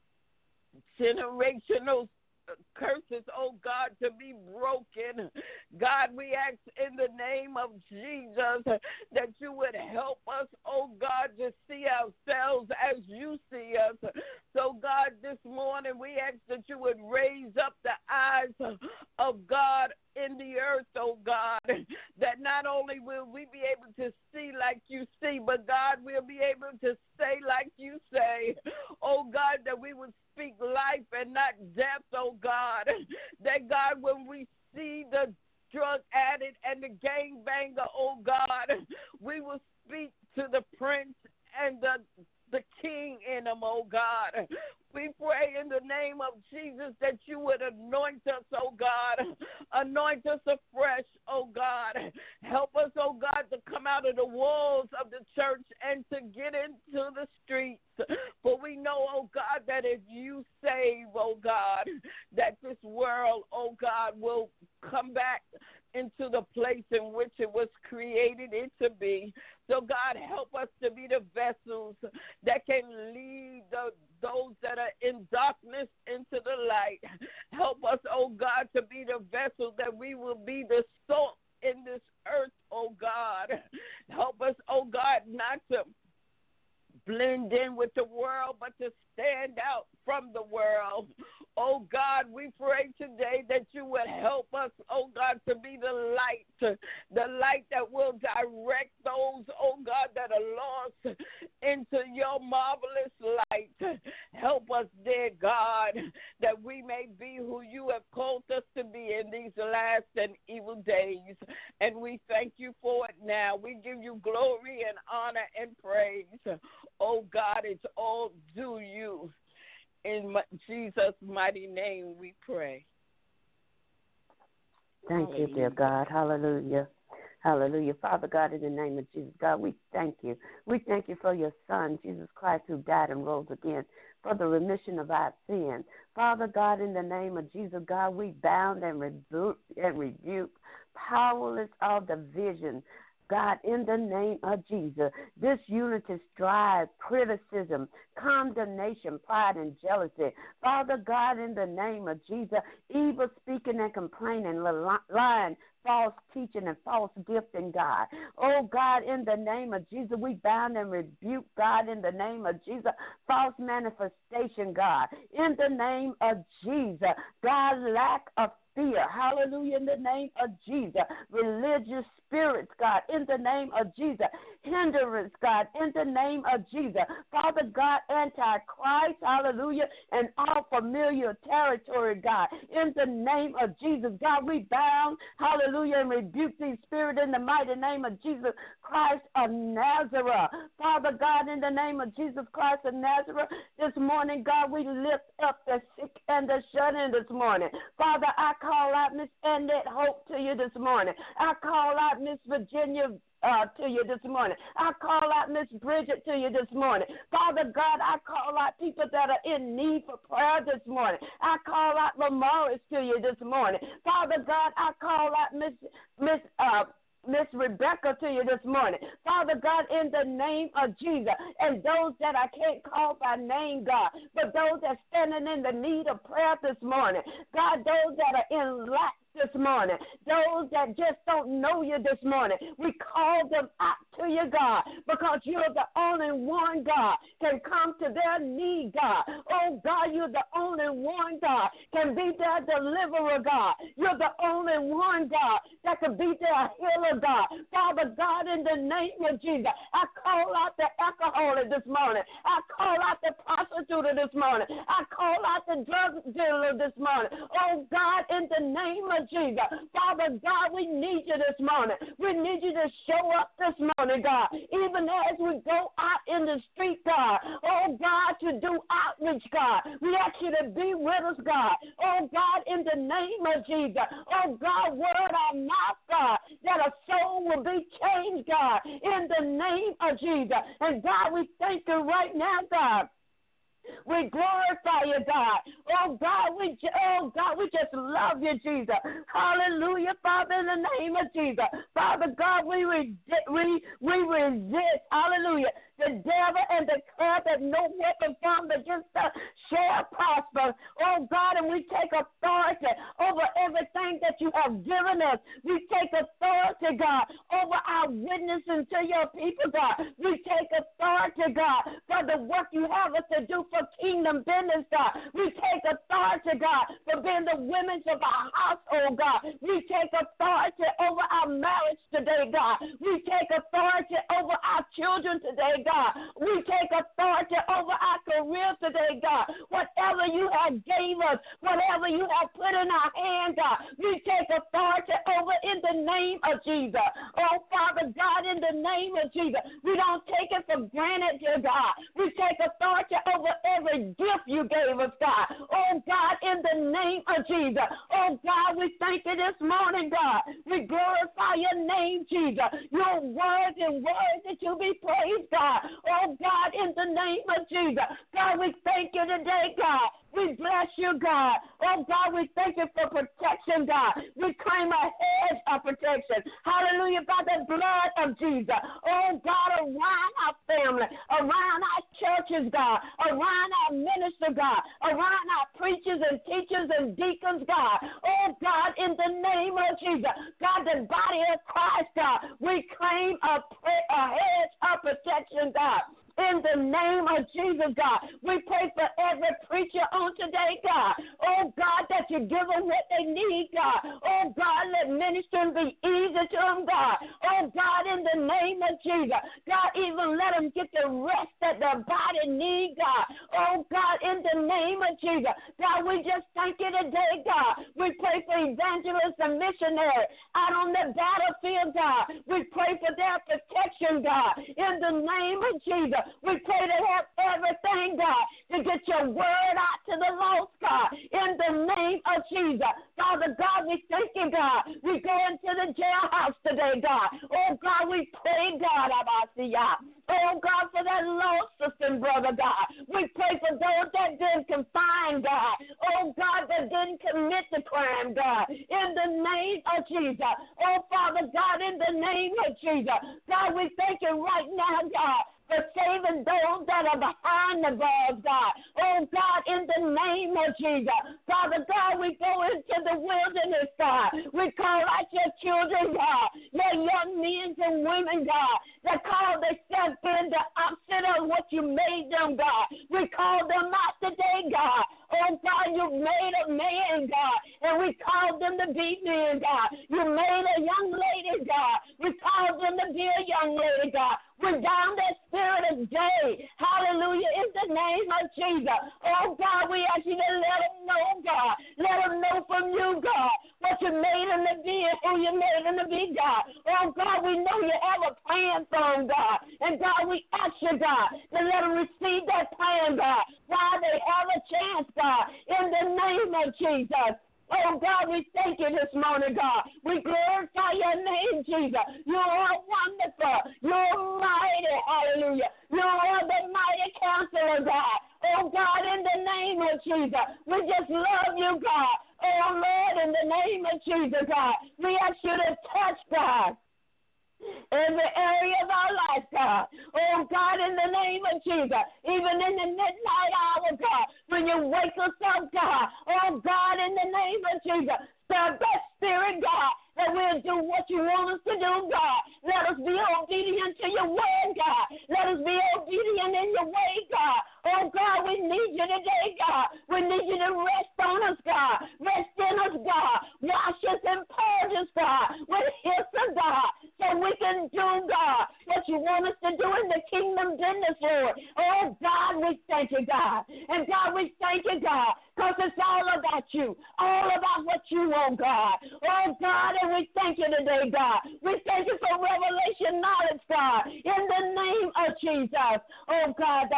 generational curses, oh God, to be broken. God, we ask in the name of Jesus that you would help us, oh God, to see ourselves as you see us. So God, this morning we ask that you would raise up the eyes of God in the earth, oh God, that not only will we be able to see like you see, but God, we'll be able to say like you say. Oh God, that we would speak life and not death, oh God. That God, when we see the drug addict and the gangbanger, oh God, we will speak to the prince and the the king in them, oh God. We pray in the name of Jesus that you would anoint us, oh God. Anoint us afresh, oh God. Help us, oh God, to come out of the walls of the church and to get into the streets. For we know, oh God, that if you save, oh God, that this world, oh God, will come back into the place in which it was created it to be. So, God, help us to be the vessels that can lead the, those that are in darkness into the light. Help us, oh God, to be the vessel that we will be the salt in this earth, oh God. Help us, oh God, not to blend in with the world, but to stand out from the world. Oh God, we pray today that you would help us, oh God, to be the light, the light that will direct those, oh God, that are lost into your marvelous light. Help us, dear God, that we may be who you have called us to be in these last and evil days. And we thank you for it now. We give you glory and honor and praise. Oh God, it's all due you. In Jesus' mighty name we pray. Thank you, dear God. Hallelujah. Hallelujah. Father God, in the name of Jesus, God, we thank you. We thank you for your Son, Jesus Christ, who died and rose again for the remission of our sin. Father God, in the name of Jesus, God, we bound and rebuke, and rebuke powerless of division. God, in the name of Jesus, this unity strife, criticism, condemnation, pride, and jealousy. Father God, in the name of Jesus, evil speaking and complaining, lying, false teaching, and false gifting, God. Oh, God, in the name of Jesus, we bound and rebuke, God, in the name of Jesus, false manifestation, God. In the name of Jesus, God, lack of fear. Hallelujah, in the name of Jesus. Religious spirits, God, in the name of Jesus. Hindrance, God, in the name of Jesus. Father God, antichrist, hallelujah, and all familiar territory, God, in the name of Jesus. God, we bound, hallelujah, and rebuke these spirits in the mighty name of Jesus Christ of Nazareth. Father God, in the name of Jesus Christ of Nazareth, this morning, God, we lift up the sick and the shut-in this morning. Father, I call out Miss Annette Hope to you this morning. I call out Miss Virginia Uh, to you this morning. I call out Miss Bridget to you this morning. Father God, I call out people that are in need for prayer this morning. I call out Lamorris to you this morning. Father God, I call out Miss Miss uh Miss Rebecca to you this morning. Father God, in the name of Jesus, and those that I can't call by name, God, but those that are standing in the need of prayer this morning, God, those that are in lack this morning, those that just don't know you this morning, we call them out to you, God, because you're the only one, God, can come to their need, God. Oh, God, you're the only one, God, can be their deliverer, God. You're the only one, God, that can be their healer, God. Father God, in the name of Jesus, I call out the alcoholic this morning. I call out the prostitute this morning. I call out the drug dealer this morning. Oh, God, in the name of Jesus, Father God, we need you this morning. We need you to show up this morning, God, even as we go out in the street, God. Oh, God, to do outreach, God. We ask you to be with us, God. Oh, God, in the name of Jesus. Oh, God, word our mouth, God, that a soul will be changed, God, in the name of Jesus. And, God, we thank you right now, God. We glorify you, God. Oh, God, we oh God, we just love you, Jesus. Hallelujah, Father, in the name of Jesus. Father God, we, we, we, we resist, hallelujah, the devil and declare that no weapon formed against us shall prosper. Oh, God, and we take authority over everything that you have given us. We take authority, God, over our witnessing to your people, God. We take authority, God, for the work you have us to do for kingdom business, God. We take authority, God, for being the women of our household, God. We take authority over our marriage today, God. We take authority over our children today, God. We take authority over our career today, God. Whatever you have gave us, whatever you have put in our hand, God, we take authority over in the name of Jesus. Oh, Father God, in the name of Jesus, we don't take it for granted, dear God. We take authority over every gift you gave us, God. Oh, God, in the name of Jesus. Oh, God, we thank you this morning, God. We glorify your name, Jesus. Your words and words that you be praised, God. Oh, God, in the name of Jesus. God, we thank you today, God. We bless you, God. Oh, God, we thank you for protection, God. We claim a hedge of protection. Hallelujah, by the blood of Jesus. Oh, God, around our family, around our churches, God, around our minister, God, around our preachers and teachers and deacons, God. Oh, God, in the name of Jesus, God, the body of Christ, God, we claim a, a hedge of protection, God. In the name of Jesus, God, we pray for every preacher on today, God. Oh, God, that you give them what they need, God. Oh, God, let ministering be easy to them, God. Oh, God, in the name of Jesus, God, even let them get the rest that their body needs, God. Oh, God, in the name of Jesus, God, we just thank you today, God. We pray for evangelists and missionaries out on the battlefield, God. We pray for their protection, God. In the name of Jesus, we pray to have everything, God, to get your word out to the lost, God, in the name of Jesus. Father God, we thank you, God. We go into the jailhouse today, God. Oh, God, we pray, God, Abasiya. Oh, God, for that lost sister and brother, God. We pray for those that didn't confine, God. Oh, God, that didn't commit the crime, God. In the name of Jesus. Oh, Father God, in the name of Jesus. God, we thank you right now, God, for saving those that are behind the bars, God. Oh, God, in the name of Jesus. Father God, we go into the wilderness, God. We call out your children, God, your young men and women, God, that call themselves in the opposite of what you made them, God. We call them out today, God. Oh, God, you made a man, God, and we called them to be men, God. You made a young lady, God. We called them to be a young lady, God. We're down that spirit of day. Hallelujah. In the name of Jesus. Oh, God, we ask you to let them know, God. Let them know from you, God, what you made them to be and who you made them to be, God. Oh, God, we know you have a plan for them, God. And, God, we ask you, God, to let them receive that plan, God, while they have a chance, God, in the name of Jesus. Oh, God, we thank you this morning, God. We glorify your name, Jesus. You are wonderful. You're mighty. Hallelujah. You are the mighty counselor, God. Oh, God, in the name of Jesus, we just love you, God. Oh, Lord, in the name of Jesus, God, we ask you to touch, God, every area of our life, God. Oh, God, in the name of Jesus, even in the midnight hour, God, when you wake us up, God. Oh, God, in the name of Jesus, stir that spirit, God, that we'll do what you want us to do, God. Let us be obedient to your word, God. Let us be obedient in your way, God. Oh, God, we need you today, God. We need you to rest on us, God. Rest in us, God. Wash us and purge us, God, with hyssop, God, so we can do, God, what you want us to do in the kingdom business, Lord. Oh, God, we thank you, God. And, God, we thank you, God, because it's all about you, all about what you want, God. Oh, God, and we thank you today, God. We thank you for revelation knowledge, God, in the name of Jesus. Oh, God,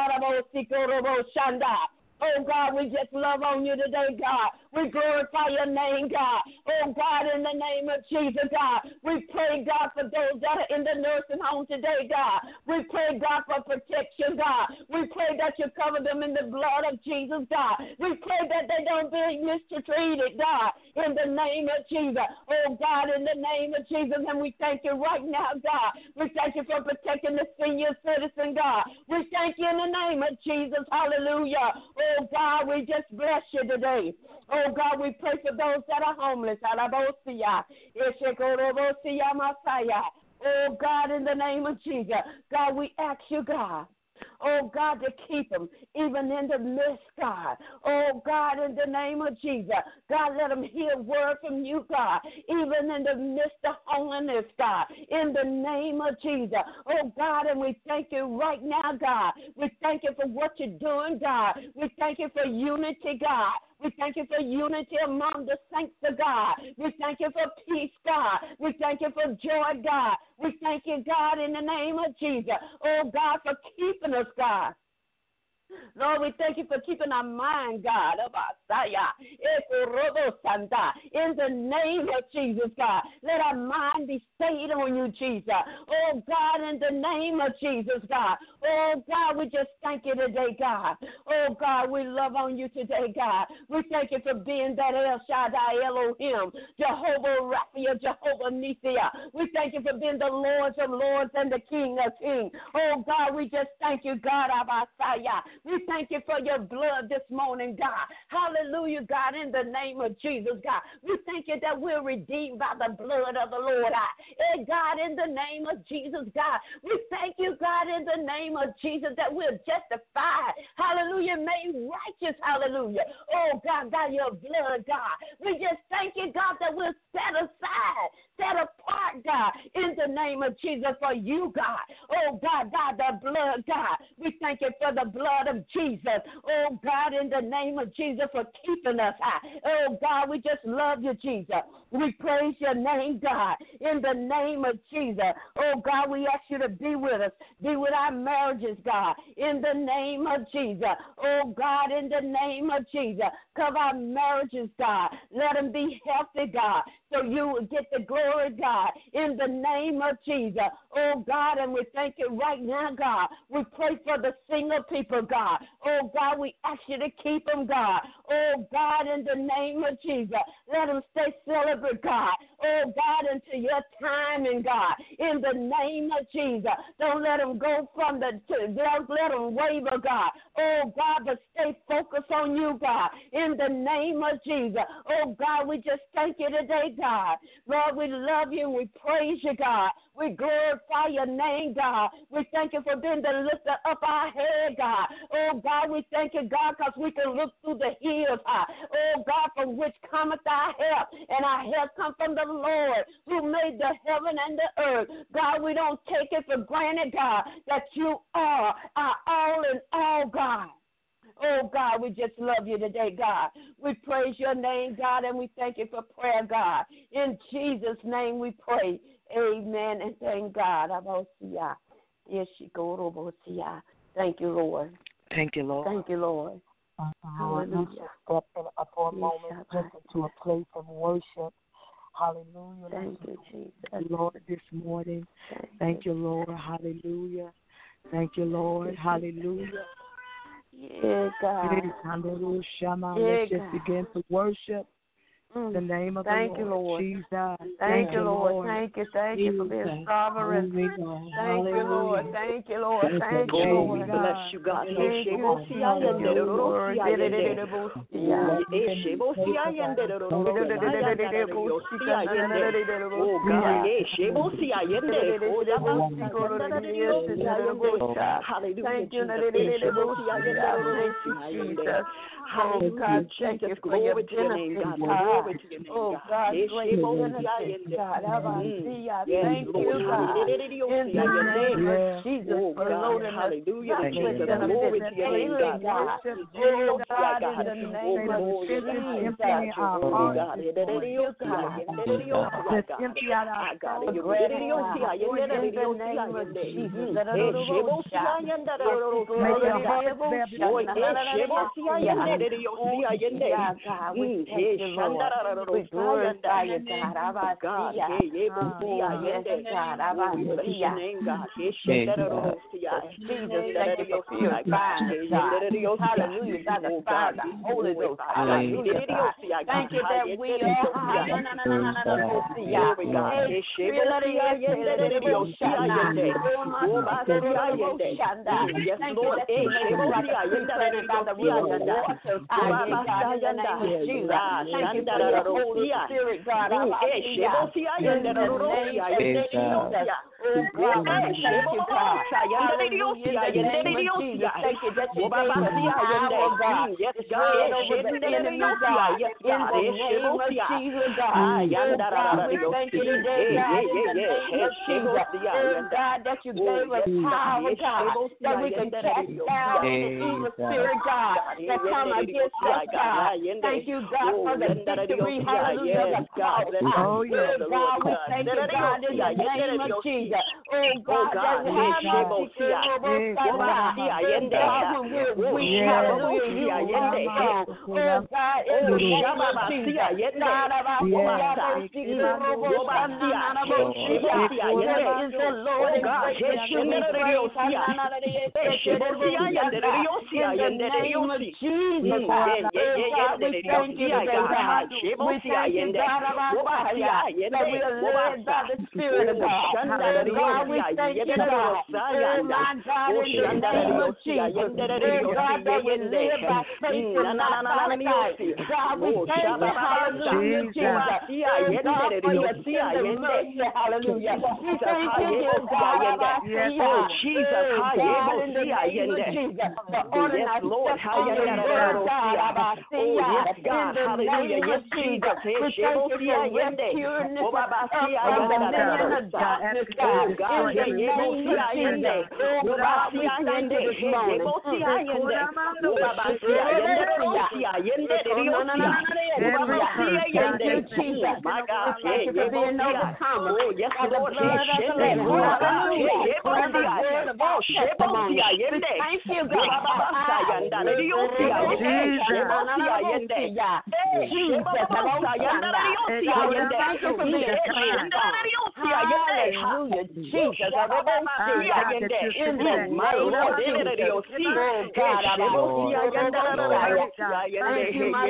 oh, God, we just love on you today, God. We glorify your name, God. Oh, God, in the name of Jesus, God. We pray, God, for those that are in the nursing home today, God. We pray, God, for protection, God. We pray that you cover them in the blood of Jesus, God. We pray that they don't be mistreated, God, in the name of Jesus. Oh, God, in the name of Jesus, and we thank you right now, God. We thank you for protecting the senior citizen, God. We thank you in the name of Jesus. Hallelujah. Oh, God, we just bless you today. Oh, God, we pray for those that are homeless. Oh, God, in the name of Jesus. God, we ask you, God. Oh, God, to keep them even in the midst, God. Oh, God, in the name of Jesus. God, let them hear a word from you, God, even in the midst of holiness, God, in the name of Jesus. Oh, God, and we thank you right now, God. We thank you for what you're doing, God. We thank you for unity, God. We thank you for unity among the saints of God. We thank you for peace, God. We thank you for joy, God. We thank you, God, in the name of Jesus. Oh, God, for keeping us, God. Lord, we thank you for keeping our mind, God. In the name of Jesus, God, let our mind be stayed on you, Jesus. Oh, God, in the name of Jesus, God. Oh, God, we just thank you today, God. Oh, God, we love on you today, God. We thank you for being that El Shaddai, Elohim, Jehovah Rapha, Jehovah Nisia. We thank you for being the Lords of Lords and the King of Kings. Oh, God, we just thank you, God, Abasaya. We thank you for your blood this morning, God. Hallelujah, God, in the name of Jesus, God. We thank you that we're redeemed by the blood of the Lord. And God, in the name of Jesus, God, we thank you, God, in the name of Jesus, that we're justified. Hallelujah, made righteous. Hallelujah. Oh, God, by your blood, God. We just thank you, God, that we're set aside, set apart. heart, God, in the name of Jesus, for you, God. Oh, God, God, the blood, God. We thank you for the blood of Jesus. Oh, God, in the name of Jesus, for keeping us high. Oh, God, we just love you, Jesus. We praise your name, God, in the name of Jesus. Oh, God, we ask you to be with us. Be with our marriages, God, in the name of Jesus. Oh, God, in the name of Jesus. Cover our marriages, God. Let them be healthy, God, so you will get the glory, God, in the name of Jesus. Oh, God, and we thank you right now, God. We pray for the single people, God. Oh, God, we ask you to keep them, God. Oh, God, in the name of Jesus. Let them stay celibate, God. Oh, God, until your timing, God, in the name of Jesus. Don't let them go from the, to, don't let them waver, God. Oh, God, but stay focused on you, God, in the name of Jesus. Oh, God, we just thank you today, God. Lord, we love you and we praise you, God. We glorify your name, God. We thank you for being the lifter up our head, God. Oh, God, we thank you, God, because we can look through the hills, God. Oh, God, from which cometh our help, and our help come from the Lord who made the heaven and the earth. God, we don't take it for granted, God, that you are our all in all, God. Oh, God, we just love you today, God. We praise your name, God, and we thank you for prayer, God. In Jesus' name we pray. Amen and thank God. Thank you, Lord. Thank you, Lord. Thank you, Lord. Thank you, Lord. Let's just step in uh, for a moment just into a place of worship. Hallelujah. Thank you, Jesus. Thank you, Lord, this morning. Thank, Thank you, Lord. Hallelujah. Thank you, Lord. Hallelujah. Yeah, God. Let's just begin to worship Mm. the name of Thank the you, Lord. Lord. Jesus. Thank, Thank you, Lord. Lord. Thank you, thank you for being Jesus. sovereign. Hallelujah. Thank you, Lord. Thank you, Lord. Thank you, Oh, we Lord. bless you, God. Thank you, Jesus. Lord. Oh, God. Thank you, Jesus. Oh, God, thank you for your benefits, God. Oh, God, great benefits, God. Thank you, God. In the name of Jesus, for loading us with benefits daily, God. Oh, God, in the name of Jesus. Oh, God. Just empty out our soul, gratitude. In the name of Jesus. Make your heart Oh, yeah, God, we thank you, Lord. We glorify you, God. God, yes, God. We bless your name, God. Jesus, thank you for purifying us, God. Hallelujah, by the fire of the Holy Ghost. Hallelujah, God. Thank you that we are. Yes, Lord. By the river of waters. God, in the name of Jesus. Thank you for your Holy Spirit, God. In the name of Jesus. Oh, God, thank you, God. Hallelujah. In the name of Jesus. Thank you that you gave us power, God. It's spread over the enemy, God. In the name of Jesus, God. Oh, God, we thank you today, God. In the name of Jesus. Oh, God, that you gave us power, God. That we can cast down any evil spirit, God, that come against us, God. Thank you, God, for the victory, hallelujah, of the cross. Oh, God, we thank you, God, in the name of Jesus. Oh, God, that we have no secret, oh, God, when we're weak, hallelujah, you are strong. Oh, God, in the name of Jesus. God, of our secret, where is the Lord and greatness to be praised. In the name of Jesus, oh, God, we thank you today, God. We thank you, God, of our fire, that we are led by the Spirit of God. Oh, God, God, we thank you, God. Oh, my God, in the name of Jesus. Oh, God, that we live by faith and not by sight. God, we thank you, hallelujah, Jesus. Oh, God, for your tender mercy, hallelujah. We thank you, dear God, oh, Jesus, God, in the name of Jesus, for ordering our steps on your word, God, oh, yes, God, hallelujah, yes, Jesus. We thank you for rescuing us from the land of darkness, God, in the name of Jesus. Oh, God, we thank you this morning. Thank you, Jesus. My God, thank you for being overcome. Oh, yes, Lord. Hallelujah. Thank you, God. Thank you for being hallelujah, Jesus. In the mighty Lord, thank you, my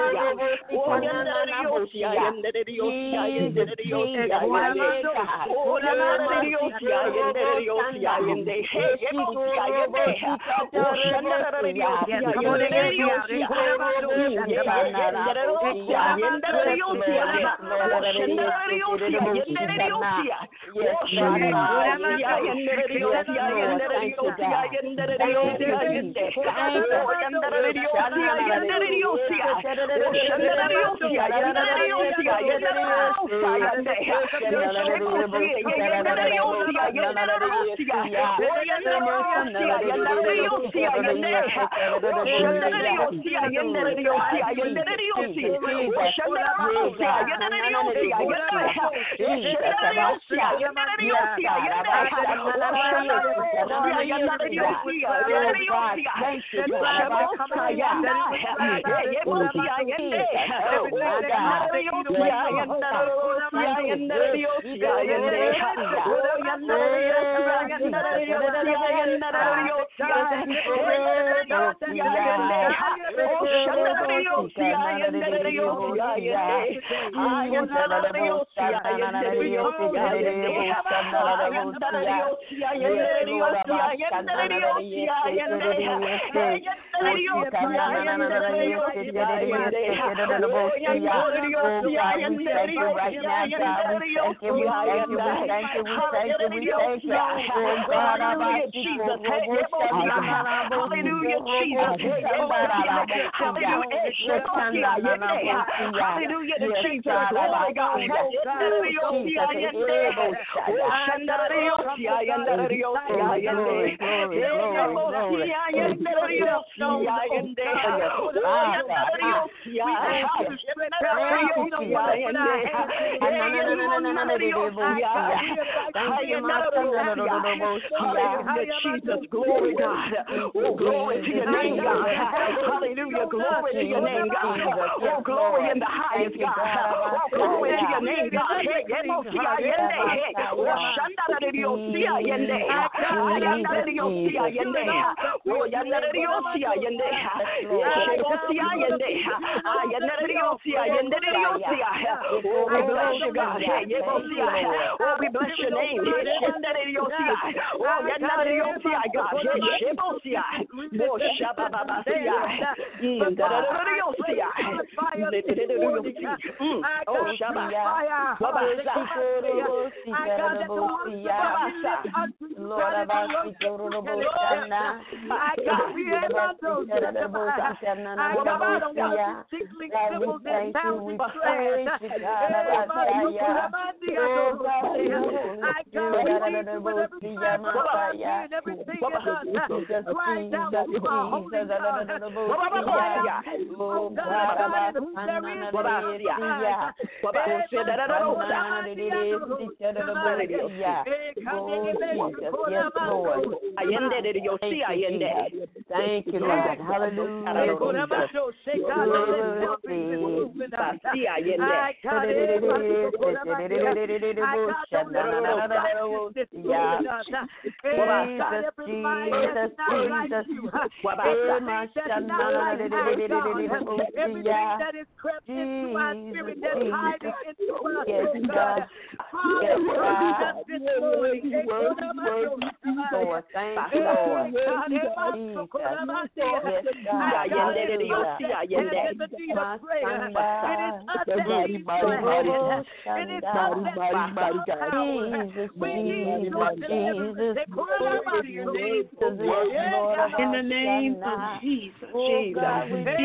Jesus, glory, God. Oh, glory to your name, God. Hallelujah, glory to your name, God. Oh, glory in the highest, God. Oh, glory to your name, God. Oh, we bless your name. Thank you, Lord. Hallelujah. that is crept into our spirit that's hiding into us, oh God. Father, purge us this morning. Lord, thank you, Lord. In the name of Jesus, Jesus,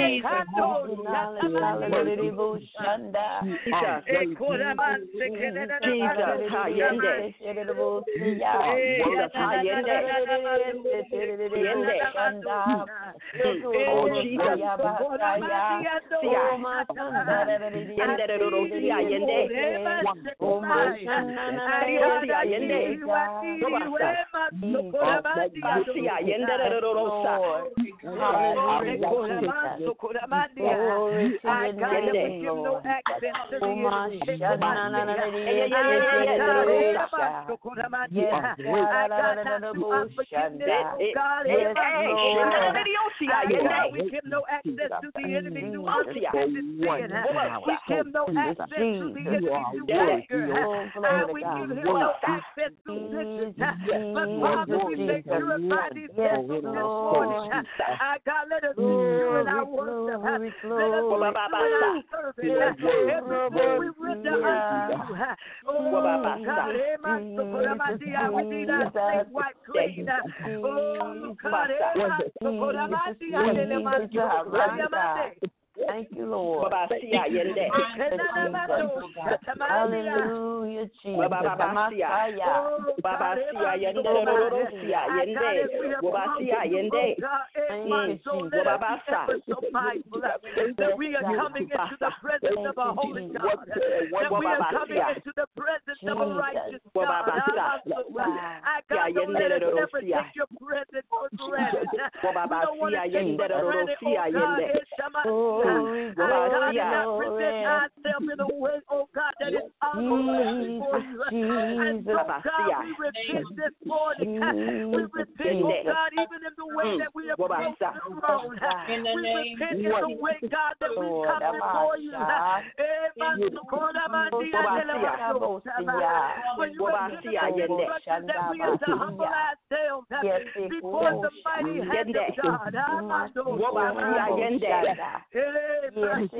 we give no access to the enemy through our sin. We give no access to the enemy through anger. We give him no access to vengeance. But Father, we may purify these vessels this morning. Our God, let us secure in our worship. Let us secure in our service. Everything we render unto you. Oh, God, we need our things wiped clean. Oh, God, thank you, Lord. Hallelujah, Jesus. That we are coming into the presence of a holy God. That we are coming into the presence of a righteous God. I God, don't let us never take your presence for granted. We don't want to take for granted, oh God. Oh, God, not present ourselves in a way, oh God, that is honorable for you. And so, God, we repent this morning. We repent, oh God, even in the way that we approach the throne. We repent in the way, God, that we come before you. When you have given us instructions that we are to humble ourselves before the mighty hand of God. Yes,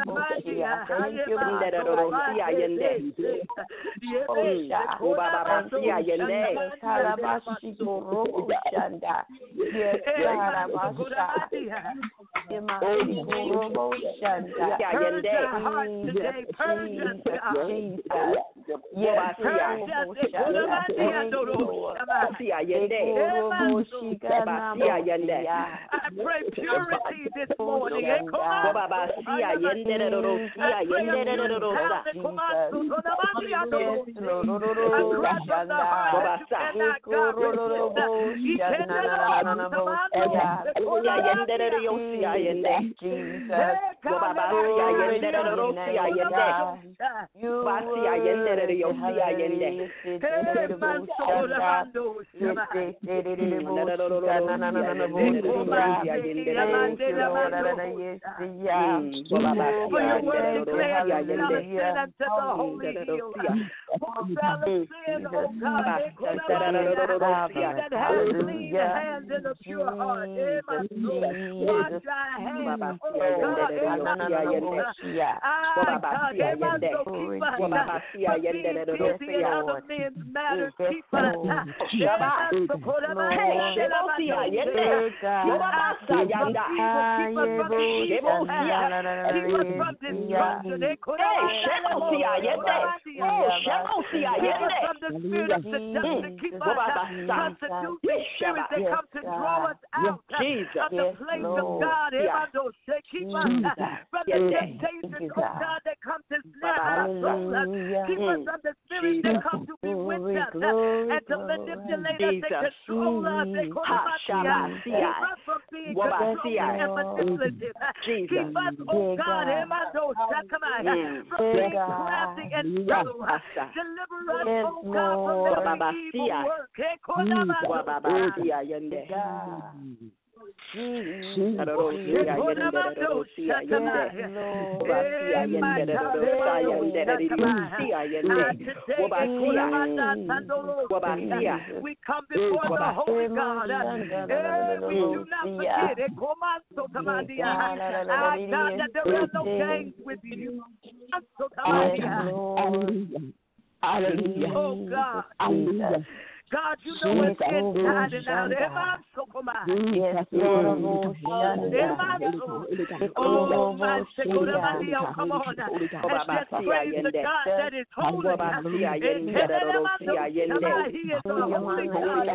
I pray purity this morning. For your word declares that sin unto the holy hill. For fellow sin, oh God, he that has clean hands and a pure heart. Wash our hands, oh God, ah, God, keep us, busy in other men's matters, keep us. Keep us from the spirits that come to be with glory, glory, and to glory. manipulate us and control us. They call us keep us from being controlled and manipulative. Keep us, oh God, from being crafty and subtle. Deliver us, oh God, from every evil work. We come before the Holy God. We do not forget it. Our God, that there are no games with you. Hallelujah. Oh God. Hallelujah. God, you know what's inside and out. Yes, Lord. Oh, my God, come on. And just praise the God that is holy. He is the holy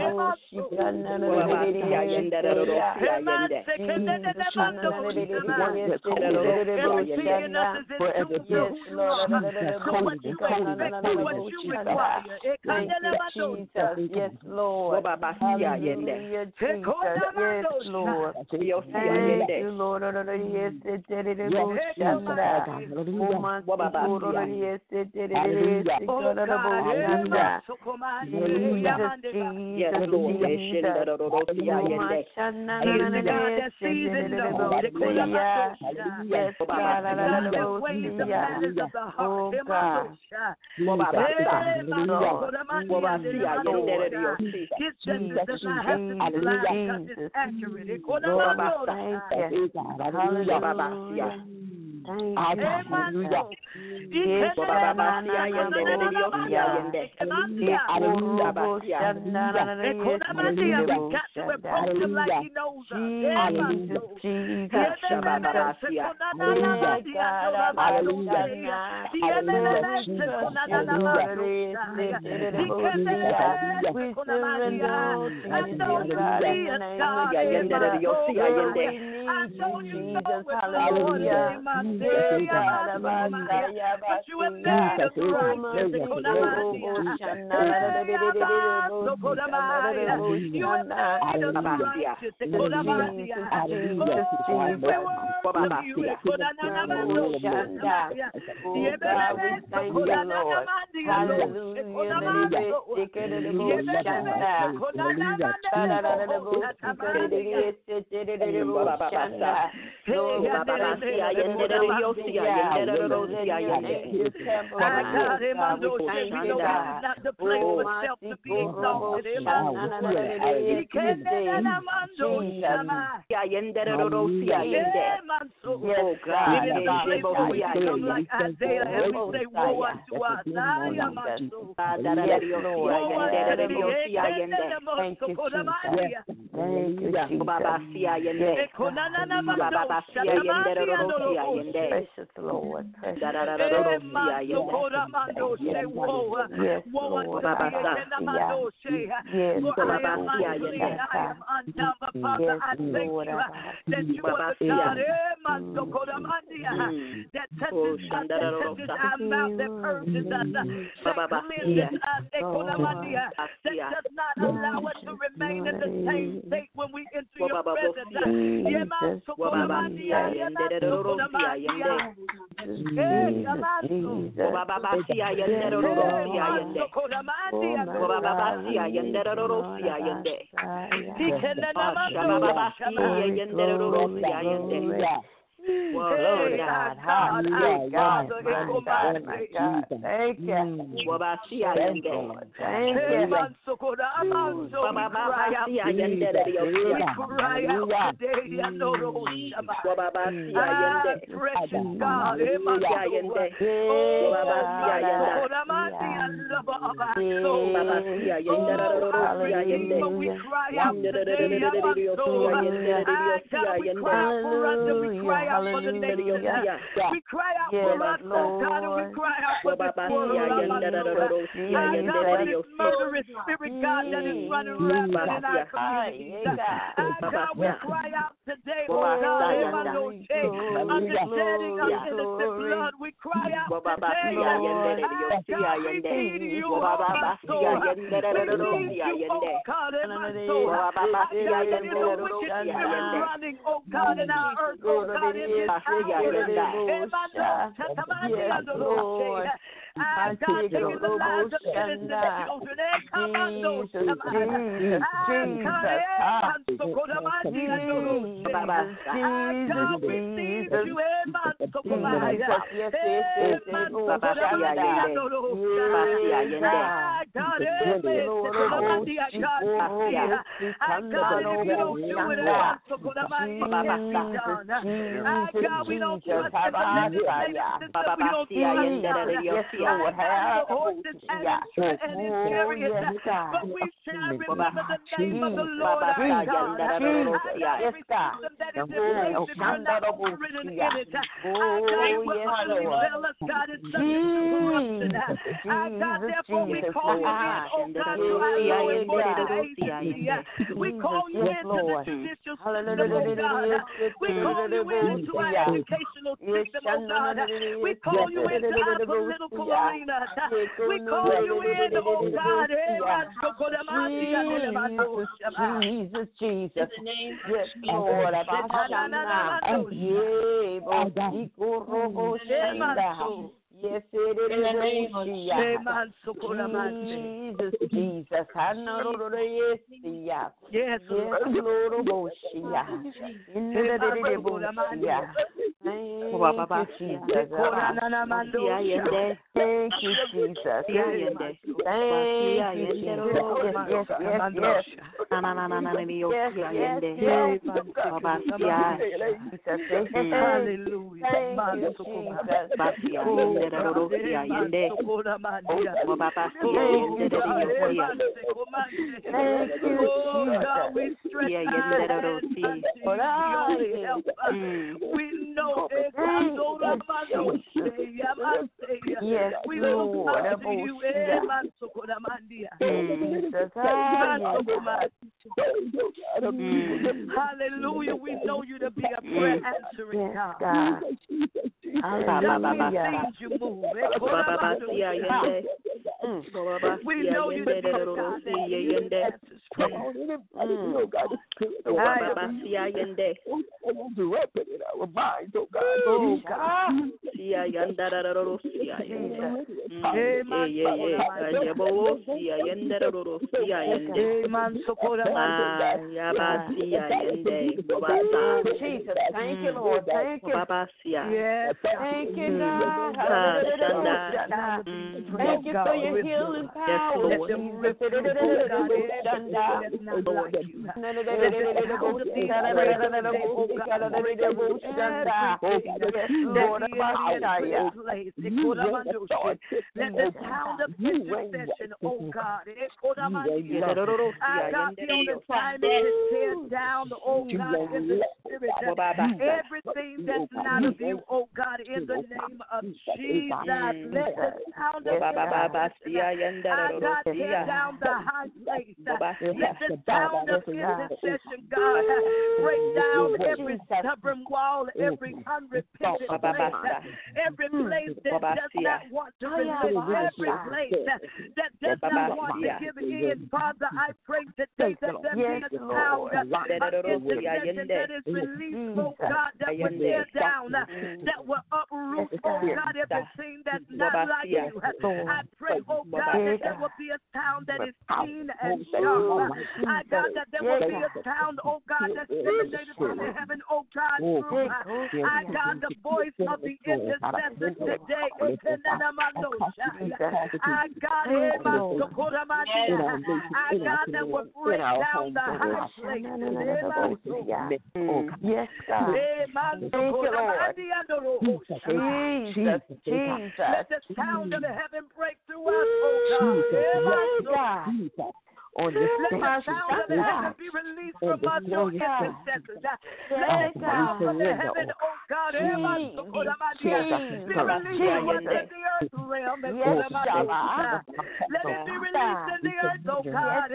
God. Yes, Lord. Hallelujah, Jesus. Yes, Lord. Thank you, Lord. Yes, His justice does not have to be blind because it's accurate. Hallelujah. Hallelujah. Yes, like he knows us. But you have made us right. You have made not the place for self to be exalted. Oh God, like Isaiah, and we say, woe unto us. Precious Lord. Precious that touches us, that touches our mouth, that purges us, that cleanses us, that does not allow us to remain in the same state when we enter your presence. Glory to God. Hallelujah. God, my God, my God. Thank you. Thank you. Thank you. Precious God. We cry out today. We cry out. out for the nation. We cry out for us, oh God, and we cry out for this world. I God, for this murderous spirit, God, that is running rampant in our communities. God, we cry out today, oh God, under shedding of innocent blood. We cry out today. God, we need you, oh God. We need you, oh God, in my soul. God, that is a wicked spirit running, oh God, in our earth, oh God, in this hour. Yes, Lord. I God, taking the lives of innocent children. Jesus, Jesus, Lord, have horses and chariots, but we shall remember the name of the Lord our God. Yes, God. That is written in it. Oh, yes, Lord. God is corruption. God, therefore we call you in, oh God, we call you into the judicial system, oh God. We call you into our educational system, oh God. We call you into our political arena. We call you in, oh God. Jesus, Jesus. In the name of yes, Lord. Yes, it is. In the name of Jesus, Jesus. Yes, yes, Lord. In the Thank you, Jesus. Thank you, Jesus. Thank you, we know it. Yes, we Lord. Hallelujah. We know you to be a prayer answering God. Hallelujah. You move. We know you to be a God that answers prayer. Oh God. Yeah, yeah, yeah, Jesus, thank you, Lord. Thank you. Yes, thank you, God. Thank you for your healing power. Let the sound of intercession, oh God, I got the on assignment to tear down, oh God, in the spirit, everything that's not of you, oh God, in the name of Jesus. Let the sound of intercession, I got tear down the high place. Let the sound of intercession, God, break down every stubborn wall, every unrepentant place, every place that does not want to resist, every place that, that does not want to give in. Father, I pray today that there be a sound of intercession that is released, oh God, that will tear down, that will uproot, oh God, everything that's not like you. I pray, oh God, that there will be a sound that is keen and sharp. I God, that there will be a sound, oh God, that's emanated from heaven, oh God, through, I God, the voice of the intercessor today. I God, I God, that will break down the high place. Yes, God. Thank you, Lord. Jesus, Jesus. Let the sound of heaven break through us, oh God. on this Let the sound of the heaven be released from us, your intercessors. Let the sound of the heaven, oh God, be released in the earth realm. Let it be released in the earth, oh God.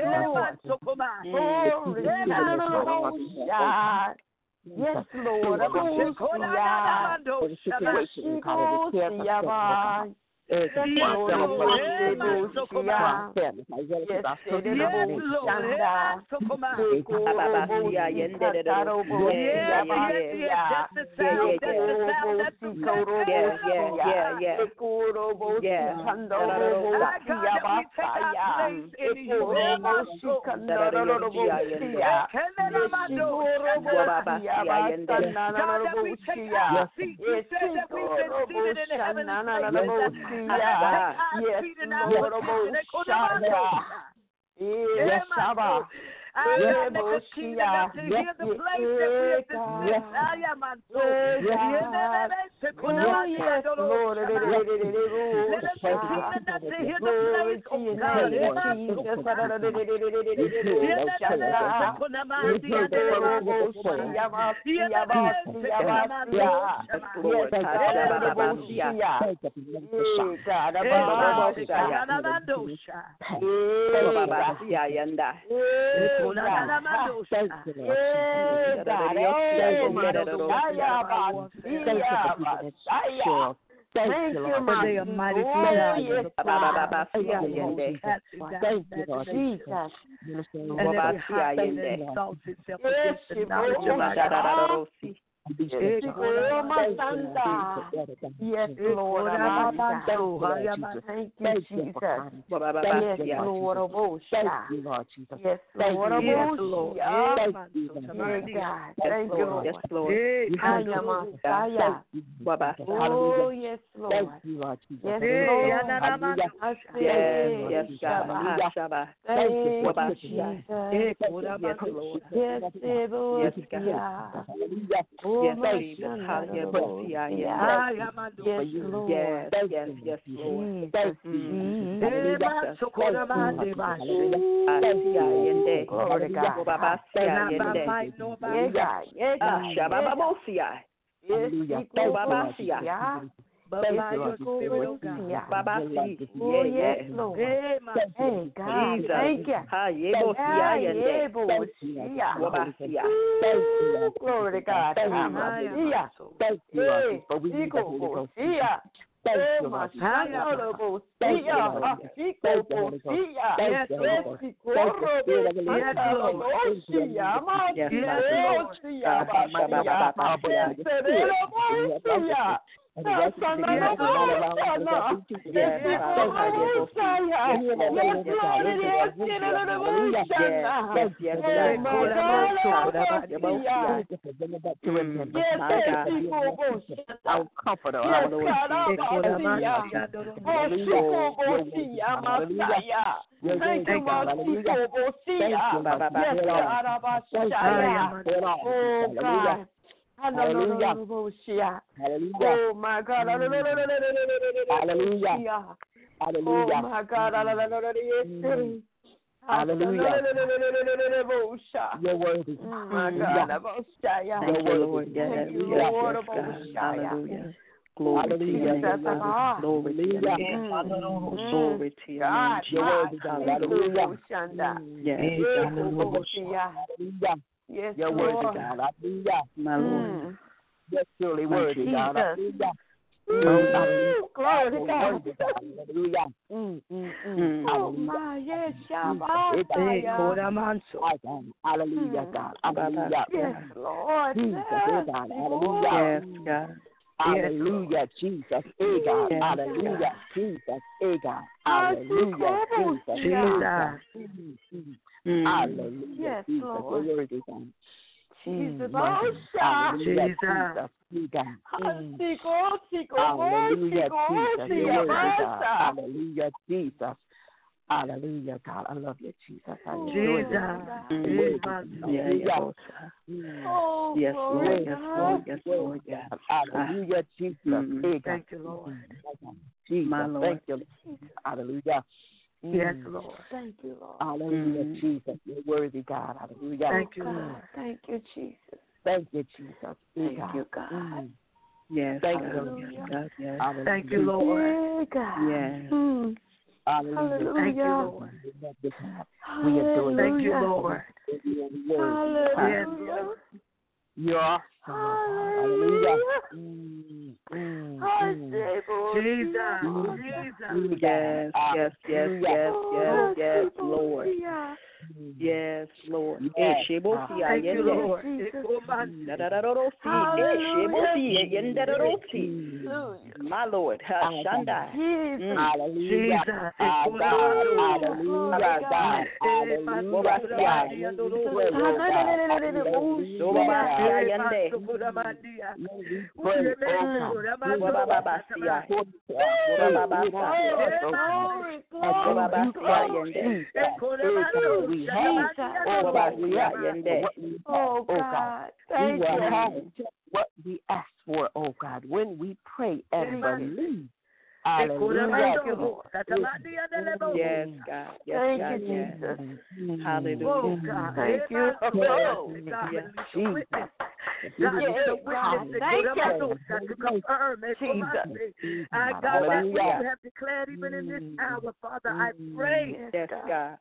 Yes, Lord. Yes, Lord. Yes, Lord. I am the kingdom to hear the place that we have been. I am on so. Yes, Lord. Let us be kingdom to hear the place, oh God. Thank you, my mighty God. Thank you, Lord Jesus. And every high thing that exalts itself against the knowledge of God. Yes, Lord. Thank you, Jesus. Yes, Lord. Thank you, Lord Jesus. Yes, Lord. Yes, Lord. Thank you, Lord. Yes, Lord. I am Messiah. Oh, yes, Lord. Thank you, Lord Jesus. Yes, Lord. Yes, God. Thank you, Jesus. Yes, Lord. Yes, God. Yes, Jesus. Hallelujah. Yes, Lord. Yes, yes, yes, Lord. Thank you. Glory to God. By your spirit, oh God. Baba, oh yes, Lord. Hey, God, thank you. Glory to God. Thank you, Lord. For we need the Holy Ghost. Thank you, Lord. Thank you, Lord. Thank you, Lord. Yes, yes, Lord. Yes, Lord. Yes, and the rest of the people around us, yes, our comforter, our Lord. Thank you, God. Oh, God. Hallelujah. Hallelujah. Oh my God. Hallelujah. Hallelujah. Oh my God. Hallelujah. Hallelujah. You're worthy. Oh my God. Thank you, Lord. Thank you, Lord. Hallelujah. Glory to your name. Glory to your name. Glory to your name. Hallelujah. Yes. Yes, your word is God. Hallelujah. My Lord. Yes, surely word is God. Hallelujah. Glory to God. Hallelujah. Oh my, yes, Shabbat. Hallelujah, God. Hallelujah. Yes, Lord. Jesus, God. Hallelujah. Yes, God. Hallelujah, Jesus. Hey, God. Hallelujah, Jesus. Hey, God. Hallelujah, Jesus. Jesus. Mm. Hallelujah. Yes, Jesus, Lord. Your word is on. Jesus. Oh, Jesus. Jesus. Hallelujah, Jesus. Your word is on. Hallelujah, Jesus. Hallelujah, God. I love you, Jesus. Jesus. Oh, yes, Lord. Yes, Lord. Yes, Lord. Yes. Hallelujah, Jesus. Thank you, Lord. Jesus. My Lord. Thank you. Hallelujah. Yes, Lord. Thank you, Lord. Hallelujah, Mm. Jesus. You're worthy, God. Hallelujah. Thank you, God. Lord. Thank you, Jesus. Thank you, Jesus. Thank God. you, God. Mm. Yes, Thank God. you. Yes, God. Yes. Hallelujah. Thank you, Lord. Yeah, God. Yes. Mm. Hallelujah. Thank you, Hallelujah. Lord. We adore you. Thank you, Hallelujah. Lord. Hallelujah. Yes, Lord. You're awesome. Hallelujah. Mm, mm, Hallelujah. Jesus. mm. Jesus. Yes, yes, yes, yes, yes, yes, Lord. Yes, Lord. Yes. Eshebosia Thank you, yende. Lord. Dadadadorosi. Eshebosi yendarosi. My Lord. Hashanda. Mm. Hallelujah. Jesus. Ah, God. Hallelujah, God. Hallelujah. Sobabasia yende. Pray, Sobababasia. Sobababasia yende. Sobabasia yende. Oh, God. We Thank will you. have what we ask for, oh God, when we pray and believe. Hallelujah. Thank you, Lord. Yes, God. Yes, Thank God. you, Yes. Jesus. Hallelujah. Oh, God. Thank you. Oh, God. Yes. Jesus. God is the witness Thank to confirm it. Jesus. I God, that's what Hallelujah. you have declared even in this hour, Father. I pray. Yes, God.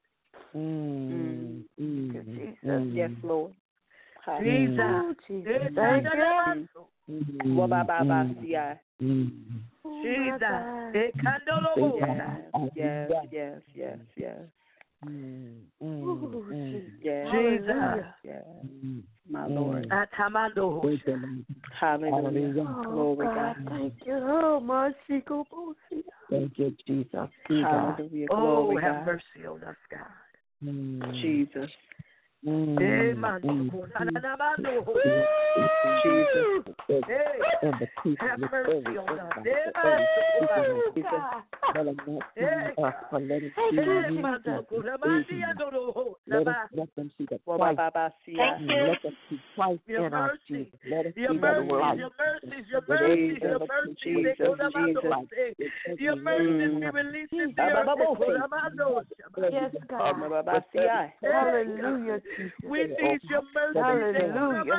Mm. Thank you, Jesus. Yes, Lord. Jesus. Oh, Jesus. Thank you. Wabababasia. Jesus. Yes, yes, yes, yes, yes. Oh, Jesus. Yes. Jesus. Yes. My Lord. Atamando. Hallelujah. Oh, Glory, God. God. Thank you. Oh, my Chico Bosia. Thank you, Jesus. Hallelujah. Oh, Glory, have God. mercy on us, God. Mm. Jesus. Mm. Eh, man, Jesus. Hey, And the people have with mercy every on us. effort, Eh, with man, every Jesus. God. let them not see Hey, us, but let them see Eh, you. man, Let us let them see the Christ. Wabababasia. Let them see Christ Your in us, mercy. Jesus. Let us Your see the mercies, light. your mercies, your Let us mercies, see your the mercies. Jesus, They go to my Jesus. door, say, your mercies be released in the earth. They go to my door, Shabbat. Yes, God. Wabababasia. Hallelujah, Jesus. We need your mercy. Hallelujah.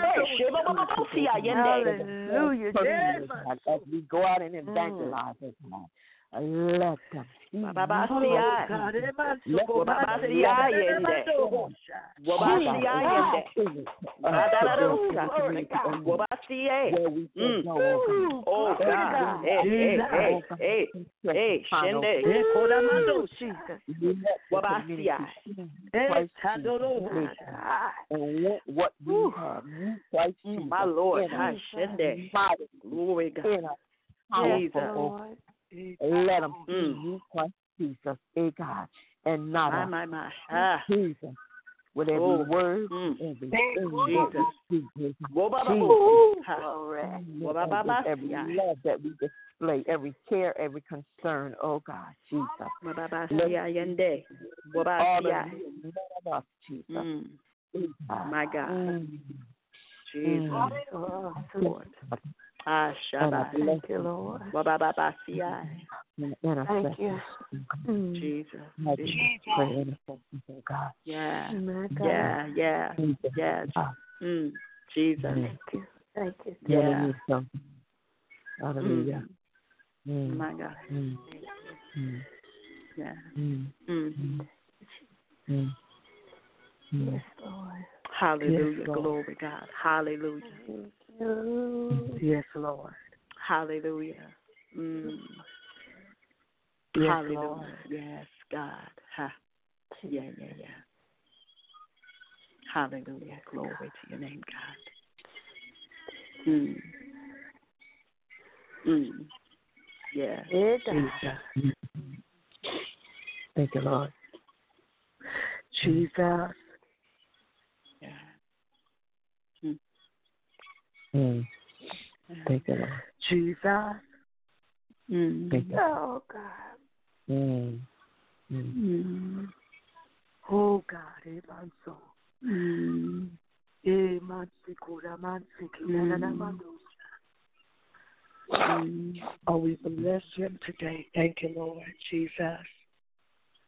Hallelujah, Personally, Jesus. God, as we go out and evangelize, oh God, let them see you. Wabababasia. God, eh, man, so Let go them back. see Wabababasia Eh, yende. man, so, Wababasia yende. Adararusa. Glory to God. Wababasia. where we can Mm. go, oh Oh, Glory to God. God. Hey, hey, Jesus. hey, hey, hey, Shende. eh, go to my door, Jesus. God. Wabasia. Eh, Christ Tandoro. Jesus. God. And what, what we have, you Christ Jesus, My Lord. in Hi, us, Shende. mighty Glory, God. in us, Jesus. powerful, oh Lord. let them see Mm. you, Christ Jesus, a God, and not My, us. my, my. Ah. Jesus, with every Oh. word, Mm. everything Jesus. that we speak, Wobababu. Ha. Glory. with every Wabababasia. love that we display, every care, every concern, oh God, Jesus. Wababasia yende. All Wabasia. of you, none of us, Jesus. Mm. God. My God. Mm. Jesus. Oh, Lord. Ah, And I Shabbat. bless Thank you, Lord. Wabababasia. you, intercession. Thank you. Mm. Jesus. I just pray intercession, oh God. Yeah. My God. Yeah, yeah, Jesus. yeah. Ah, Mm. Jesus. Thank you. Thank you. telling Yeah. you something. Hallelujah. Mm. My God. Mm. Mm. Yeah. Mm. Mm. Mm. Mm. Mm. Yes, Lord. Hallelujah. Yes, Lord. Glory, God. Hallelujah. Thank you. Yes, Lord. Hallelujah. Mm. Yes, Hallelujah. Lord. Yes, God. Ha. Yeah, yeah, yeah. Hallelujah. Glory to your name, God. Mm. Mm. Yeah. Yeah, God. Jesus. Thank you, Lord. Jesus. Yeah. Mm. Thank you, Lord. Jesus. Mm. Thank you. Oh, God. Mm. Mm. Mm. Oh, God. Amen. So. Mm. Amen. Sikura man sikina na man. Mm. Oh, we bless him today. Thank you, Lord Jesus.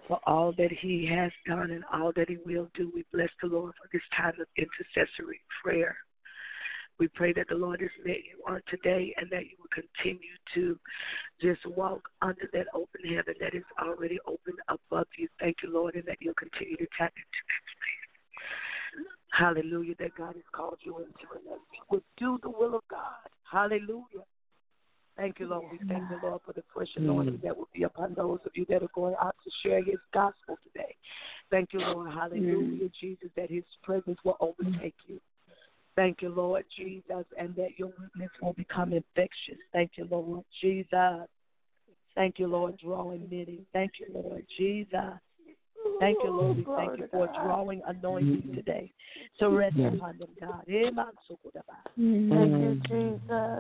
for all that he has done and all that he will do. We bless the Lord for this time of intercessory prayer. We pray that the Lord has met you on today and that you will continue to just walk under that open heaven that is already open above you. Thank you, Lord, and that you'll continue to tap into that space. Hallelujah, that God has called you into and that you will do the will of God. Hallelujah. Thank you, Lord. We thank the Lord for the fresh anointing that will be upon those of you that are going out to share his gospel today. Thank you, Lord. Hallelujah, Jesus, that his presence will overtake you. Thank you, Lord Jesus, and that your witness will become infectious. Thank you, Lord Jesus. Thank you, Lord, drawing many. Thank you, Lord Jesus. Thank you, Lord. We thank you for a drawing anointing today to rest upon them, God. Thank you, Jesus.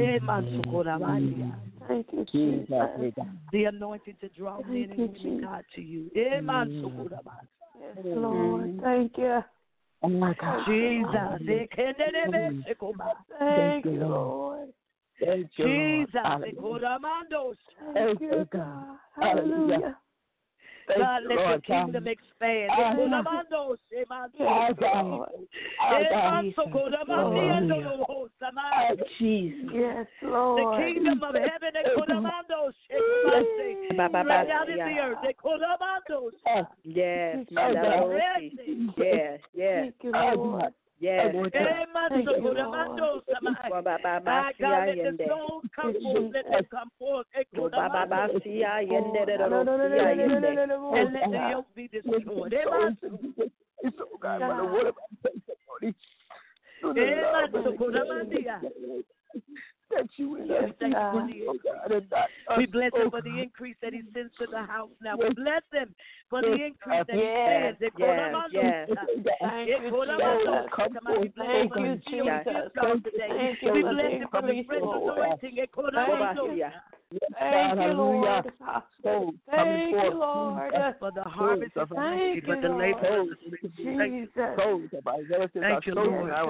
Thank you, Jesus. The anointing to draw men and women, God, to you. Yes, Lord. Thank you. Oh my God. Jesus. Thank you, Lord. Thank you, Jesus. Thank you, God. Hallelujah. God, let your kingdom expand. Yes, Lord. The kingdom of heaven right out in the earth. Yes, yes, yes. Thank you, Lord. Yes. My God, let the souls come forth. Let them come forth. And let the yoke be destroyed. That you in us, we bless him for the increase that he sends to the house now. We bless him for the increase that he sends. Yes, yes. Thank you, Jesus. Thank you, Jesus. Thank you, we bless him for the fresh anointing. Thank you, Lord. Thank you, Lord. For the harvest is plenty, but the labor is Jesus. Thank you, Lord. Yes,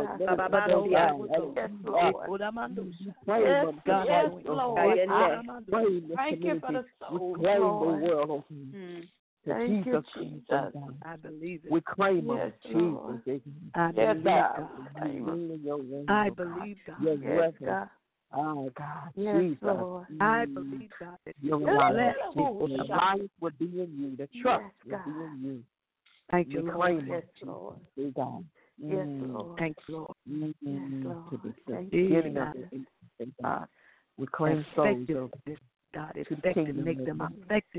Lord. Yes, God. Yes, Lord. Thank you for the souls, Lord. Thank you, Jesus. I believe it. We claim yes, Jesus. I yes, believe God. God. I believe God. Yes, God. Oh, God. Yes, Jesus. Lord. I believe God. That Your blessed. the life would be in you. The trust yes, would be in you. Thank you, we Lord. claim yes, it. Lord. See, God. Yes, Mm. Lord. Thank you, Lord. Mm. Yes, Lord. To the Thank beginning you. of it, God. We claim souls. Effective, Of God, to the effective. kingdom Make of them God. effective.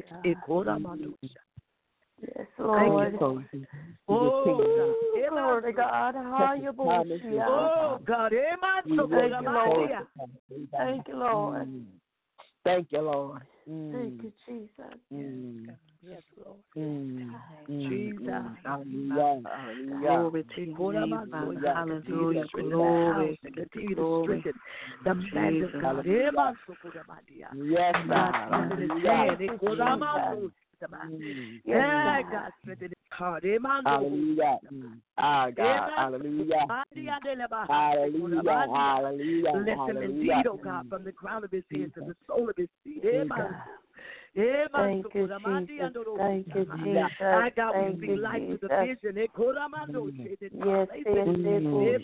Yes, Lord. Souls to Oh, the God. Glory to God. Hallelujah. Oh, God. Thank you, Lord. Thank you, Lord. Mm. Thank you, Lord. Mm. Thank you, Jesus. Mm. Yes, Lord. Mm. Jesus. Hallelujah. Hallelujah. Glory to you. Hallelujah. Hallelujah. Glory. Continue to strengthen the man of God. Yes, God. Hallelujah. Yeah, God, strengthen his heart. Hallelujah. Ah, God. Hallelujah. Hallelujah. Hallelujah. Bless him indeed, oh God, from the crown of his head to the sole of his feet. Thank you, Jesus. Thank you, Jesus. I got to Thank speak you, life to Jesus. the vision. Yes, yes, yes,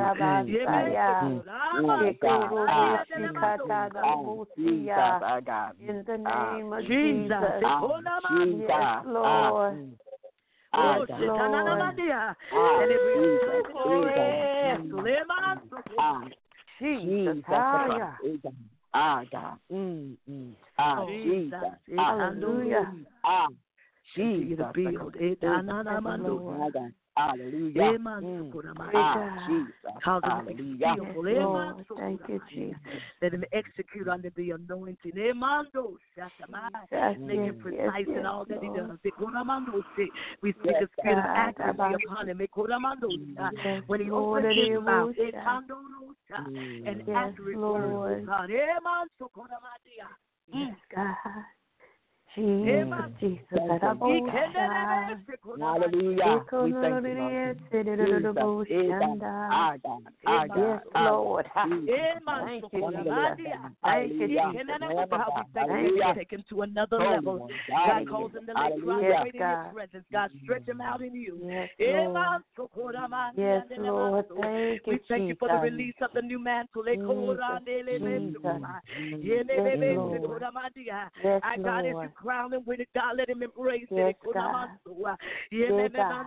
in the name of Jesus. Yes, Lord. Oh, Yes, Lord. And Jesus. Jesus. Ah, God. Mm, mm. Ah, Jesus. Hallelujah. Ah, Jesus. Jesus. Hallelujah. Hallelujah. Mm. Ah, Jesus. Hallelujah. Yes, Lord. Thank you, Jesus. Let him execute under the anointing. Yes, make him precise yes, in all that he Lord. does. We speak a spirit of accuracy upon him. Yes, When he Lord, opens his mouth, yes, and yes, accurate words, Lord. God. Yes, God. Jesus, Jesus. Hallelujah. We thank you, Lord. Jesus. Our God, our God. Yes, Lord. Thank you, Thank you, Jesus. Thank you. Take him to another level. God calls him to lay prostrate in his presence. God, stretch him out in you. Yes, Lord. Yes, Lord. Thank you, We thank you for the Jesus. release of the new mantle. Jesus. Yes, I God, if you Lord. crown him with it, God, let him embrace Yes, it. God. Yes, God.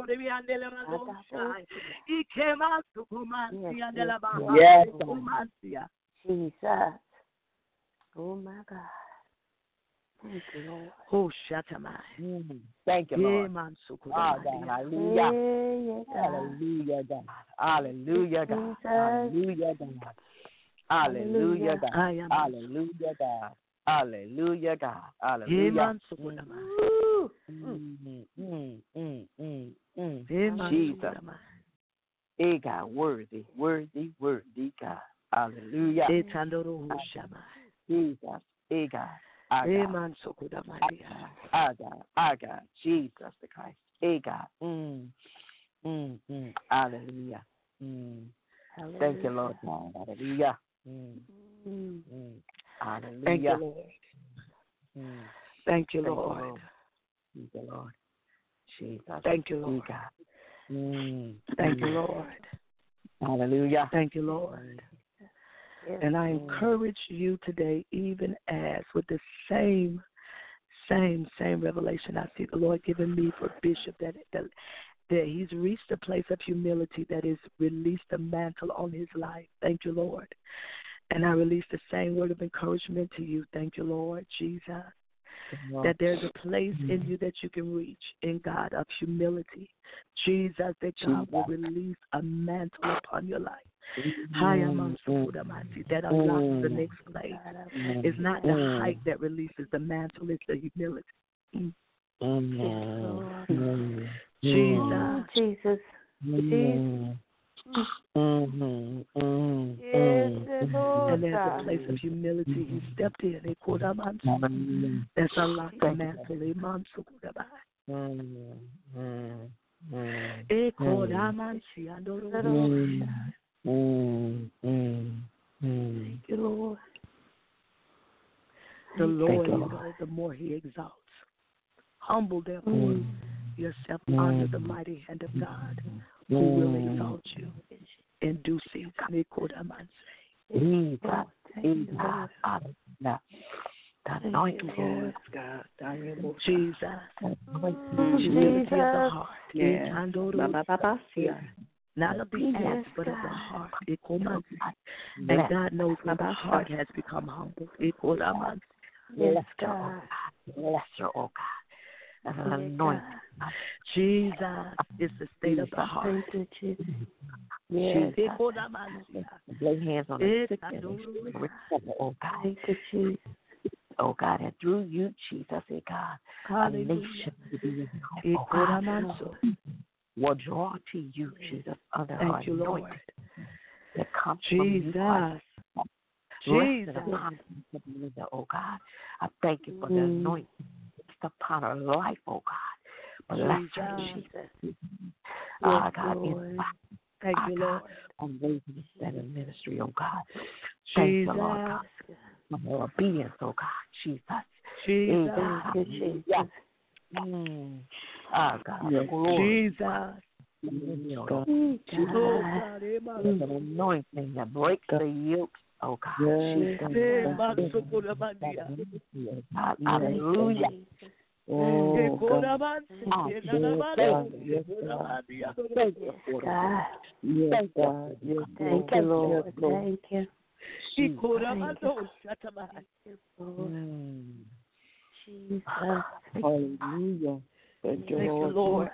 Yes, Jesus. Oh, my God. Thank you, Lord. Oh, Shatamai. Mm. Thank you, Lord. Ah, God. Hallelujah. Hallelujah, God. Hallelujah, God. Hallelujah, God. Hallelujah, God. Hallelujah, God. Hallelujah, God. Hallelujah. Mm, mm, mm, mm, mm. Jesus. Hey, God, worthy, worthy, worthy, God. Hallelujah. Jesus. Hey, God. Our God. Our God. Our God. Jesus the Christ. Hey, God. Mm, mm, mm. Hallelujah. Mm. Thank you, Lord God. Hallelujah. Mm. Mm. Hallelujah. Thank you, Lord. Mm. Thank you, Thank Lord. you, Lord. Thank you, Lord. Jesus. Thank you, Lord. Mm. Thank you, Lord. Hallelujah. Thank you, Lord. And I encourage you today, even as with the same, same, same revelation I see the Lord giving me for Bishop, that, that, that he's reached a place of humility that is released a mantle on his life. Thank you, Lord. And I release the same word of encouragement to you. Thank you, Lord Jesus. That there's a place in you that you can reach in God of humility. Jesus, that God will release a mantle upon your life. That unlocks the next place. It's not the height that releases the mantle, it's the humility. Jesus. Jesus. Jesus. Mm-hmm. Mm-hmm. Yes, Lord. And there's a place of humility. He stepped in. That's unlocked the mantle. Thank you, Lord. The Lord, you know, the more he exalts. Humble, therefore, mm. yourself mm. under the mighty hand of God, who mm. will exalt you in due season. Mm. God, God, God, anointing, yes, God, Jesus, mm. humility of the heart, yes. not of the acts, but of the heart. And God knows when the heart has become humble. Yes, God. Bless her, oh God. As an anointing. Jesus is the state of the heart. Thank you, Jesus. Yes. Lay hands on the sick and oh God. Thank you, Jesus. Oh God, and through you, Jesus, oh God, a nation to be in oh God, will draw to you, Jesus, under Thank our you, Lord. anointing that comes Jesus. from you. Jesus. Upon you, oh God. I thank you for the anointing upon her life, oh God. Bless her, Jesus. Ah, God, in thank you, Lord. On raising the seven ministry, oh God. Thank you, Lord God. For her obedience, oh God. Jesus. Jesus. Thank you, Jesus. Mm. Ah, God. Yes. Jesus. God. Jesus. Oh, God. An anointing that breaks the yokes. Oh God. Yes. Hallelujah. Oh, God. Yes, God. Yes, thank you, Lord. Thank you. Thank you. Jesus. Hallelujah. Thank you, Thank Lord. you, Lord.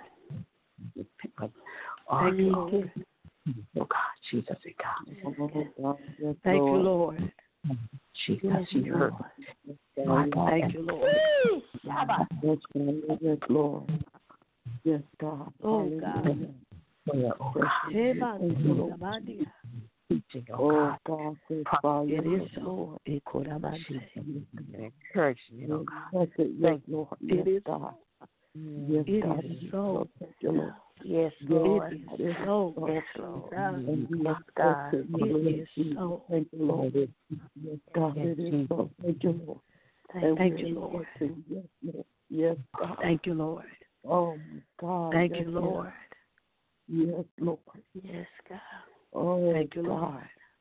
Thank you, Lord. Oh God, Jesus, God. Thank you, Lord. Jesus, you heard. Thank you, Lord. Yes, Lord. Yes, God. Oh, God. Oh, God. encouraging, oh, oh God. God, It is so. Encouraging, oh God. Thank you, Lord. It is God. Yes, it God. is so. Yes, Lord. It is so. Yes, Lord. Yes, God. It is so. Thank you, Lord. Yes, God. It is so. Thank you, Lord. Thank, Thank you, Lord. Yes, Lord. Yes, God. Thank you, Lord. Oh, my God. Thank yes, you, Lord. Yes, Lord. Yes, God. Oh, thank you, God. Lord.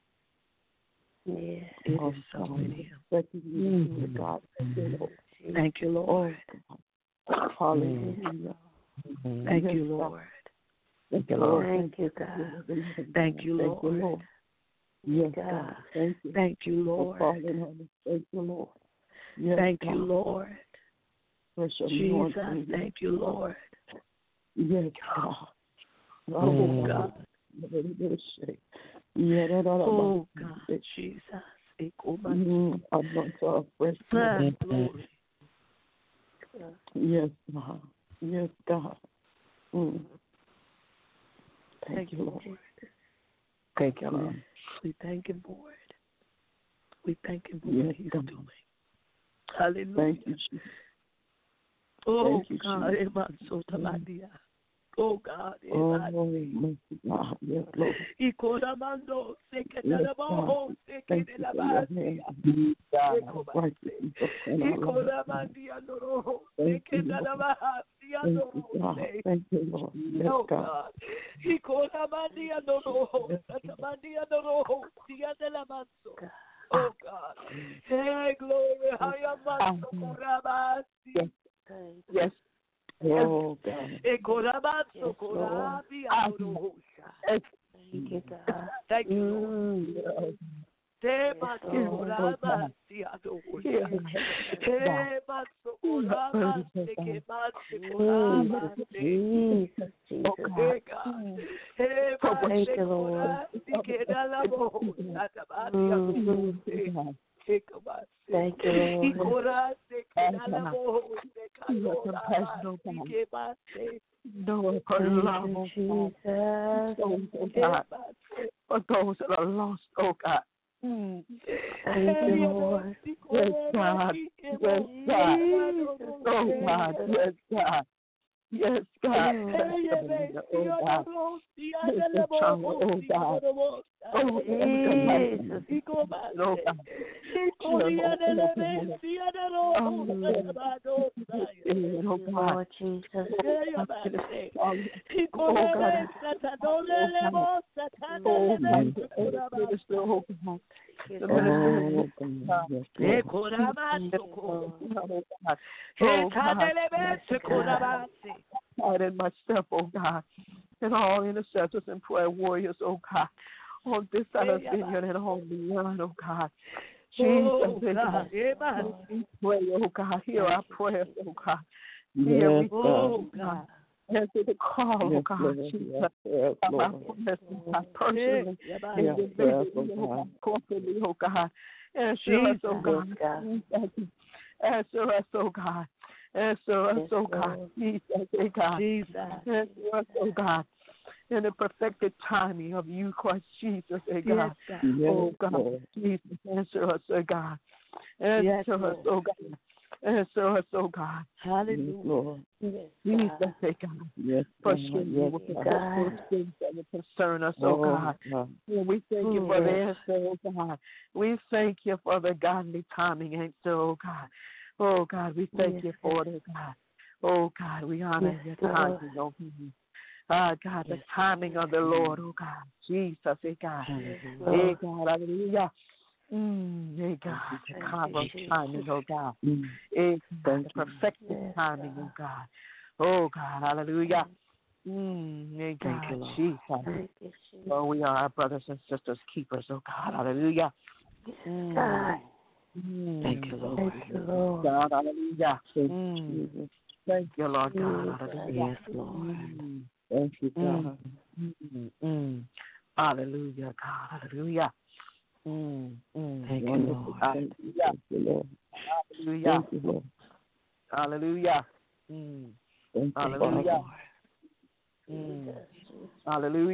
Yes. It oh, is so God. in Him. Thank you, God. Thank you, Lord. Thank you, Lord. Oh, hallelujah. Thank yes, you, Lord. Thank you, Lord. Thank you, God. Thank you, Lord. Thank you, Lord. Yes, God. God. Thank you. Thank you, Lord. Thank you, Lord. Yes, Thank God. you, Lord. Precious Jesus, Lord. thank you, Lord. Yes, God. Oh, God. Oh, God, Jesus. Mm, I'm not so afraid. Glory. Yes, God. Yes, God. Mm. Thank, Thank you, you, Lord. Lord. Thank you, Lord. We thank Him for it. We thank Him for yes, what He's God. doing. Hallelujah. Thank you, Jesus. Oh, Thank you, God. Jesus. Oh, God. Oh, mercy, God. Yes, Lord. Yes, God. Thank you for your hand. God, righteousness upon our lives. Thank you, Lord. Thank you, God. Thank you, Lord. Yes, Oh, God. Oh, God. Hey, glory. Yes. Yes. Oh, God. Yes, Thank you, God. Thank you, Lord. Yes. Yes, Jesus, Jesus. Thank you, Lord. Thank you, Lord. No, for love, Thank you, Jesus. oh God, for those that are lost, oh God. Mm. Thank you, Lord. Yes, God. Yes, God. Oh God. Yes, God. Yes, God. Oh God. Oh God. Oh Jesus. Oh God. Lord Jesus. And myself, oh God, and all intercessors and prayer warriors, oh God, on this side of vineyard and on beyond, oh God. Jesus, oh God. We pray, oh God, hear our prayers, oh God. Hear we oh God. Answer the call, oh God. Jesus, my personally, individually, corporately, oh God. Answer us, oh God. Answer us, oh God. Answer us, oh God. Jesus, oh God. Answer us, oh God. In the perfected timing of you, Christ Jesus, oh God. Oh God. Jesus, answer us, oh God. Answer us, oh God. Answer us, oh God. Hallelujah. Jesus, oh God. Yes, frustrate you with the those things that will concern us, oh God. And we thank you for the answer, oh God. We thank you for the godly timing answer, oh God. Oh God, we thank you for it, oh God. Oh God, we honor your timing, oh God. Ah, God, the timing of the Lord, oh God. Jesus, oh God. Hey, God, hallelujah. Mm, hey, God, the Kairos timing, oh God. Hey, God, the perfected timing, oh God. Oh God, hallelujah. Mm, hey, God, Jesus. Oh, we are our brothers and sisters keepers, oh God, hallelujah. Mm. God. Mm. Thank you, Lord. Thank you, Lord. God, hallelujah. Mm. Thank you, Lord God. Hallelujah. Yes, Lord. Mm. Thank you, God. Mm. Mm. Mm. Hallelujah, God. Hallelujah. Mm. Mm. Thank you, Lord. Hallelujah. Thank you, Lord. Hallelujah. Thank you, Lord. Hallelujah. Mm. Hallelujah. Mm. Hallelujah.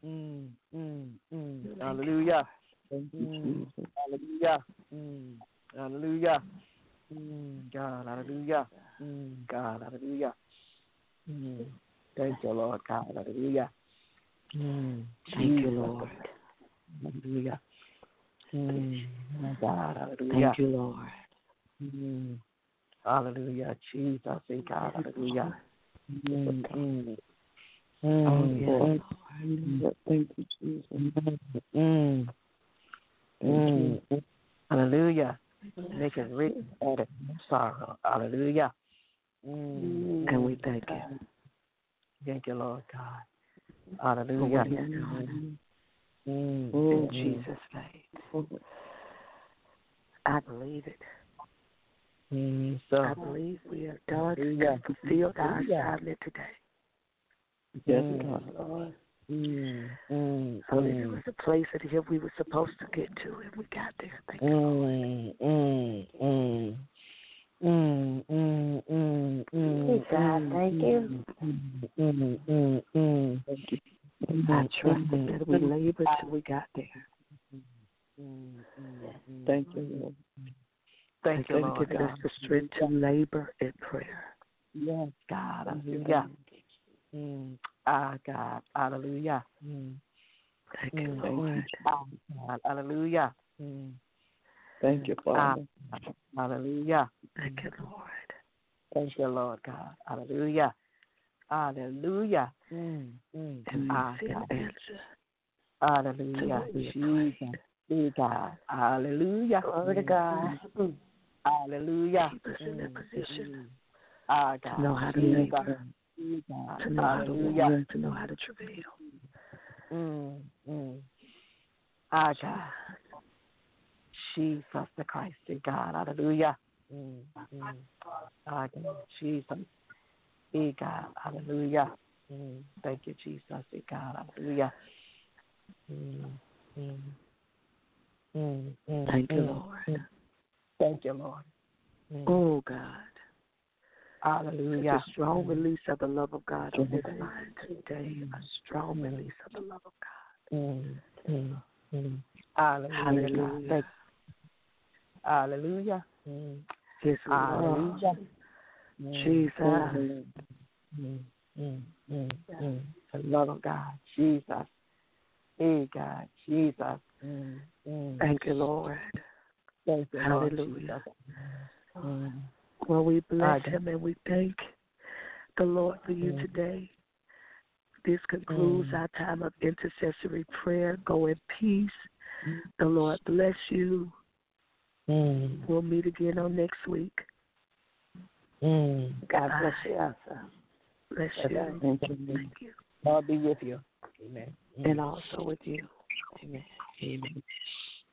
Mm, mm, mm. Hallelujah. Thank you, Jesus. Hallelujah. Mm. Hallelujah. Mm. God, hallelujah. Mm. God, hallelujah. Mm. Thank you, Lord God. Hallelujah. Mm. Thank you, Lord. Hallelujah. Mm. My God, hallelujah. Thank you, Lord. Mm. Hallelujah. Jesus, thank God, hallelujah. Mm. Mm. Mm. Oh, yes, Lord. Thank you, Jesus. Mm. Mm. Hallelujah. Make us rich and add no sorrow. Hallelujah. Mm. And we thank you. Thank you, Lord God. Hallelujah. Mm. Mm. In Jesus' name. I believe it. Mm. So, I believe we are done and fulfilled our assignment today. Yes, God, Lord. Mm, mm, so mm. there was a place that here we were supposed to get to, and we got there. Thank you, mm, mm, mm. Mm, mm, mm, mm, God, thank you. Mm, mm, mm, mm. Thank you. I trusted that we labored till we got there. Mm, mm, Thank you, Lord. Thank you, you, Lord. Lord. Giving us the strength to labor in prayer. Yes, God. Hallelujah. Mm. Ah, God. Hallelujah. Mm. Thank you, Mm. Lord. Ah, God. Hallelujah. Mm. Thank you, Father. Ah, hallelujah. Thank you, Lord. Thank you, Lord God. Hallelujah. Hallelujah. Mm. Mm. And ah, we God. answer. Hallelujah. Jesus. Be God. Hallelujah. Glory to God. Mm. Hallelujah. Keep us in that position. Ah, God. To know how to Jesus. labor. God. To know Hallelujah. how to work, to know how to travail. Mm, mm. Ah, God. Jesus the Christ, the God. Hallelujah. Mm, mm. Ah, God. Jesus. Be God. Hallelujah. Mm. Thank you, Jesus. Be God. Hallelujah. Mm, mm. Mm, mm, Thank you, mm, Lord. Mm. Thank you, Lord. Mm. Oh, God. Hallelujah. Such a strong release of the love of God on this line today. A strong release of the love of God. Mm, mm, mm. Hallelujah. Hallelujah. Thank you. Hallelujah. Mm. His love. Hallelujah. Jesus. Mm, mm, mm, mm, mm. The love of God. Jesus. Hey, God. Jesus. Mm, mm. Thank you, Lord. Thank you, Hallelujah. Lord. Mm. Well, we bless Okay. him and we thank the Lord for you mm. today. This concludes mm. our time of intercessory prayer. Go in peace. Mm. The Lord bless you. Mm. We'll meet again on next week. Mm. God bless you also. Bless you. Thank you. Thank you. God be with you. Amen. Mm. And also with you. Amen. Amen.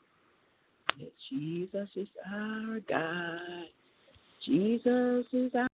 Jesus is our God. Jesus is our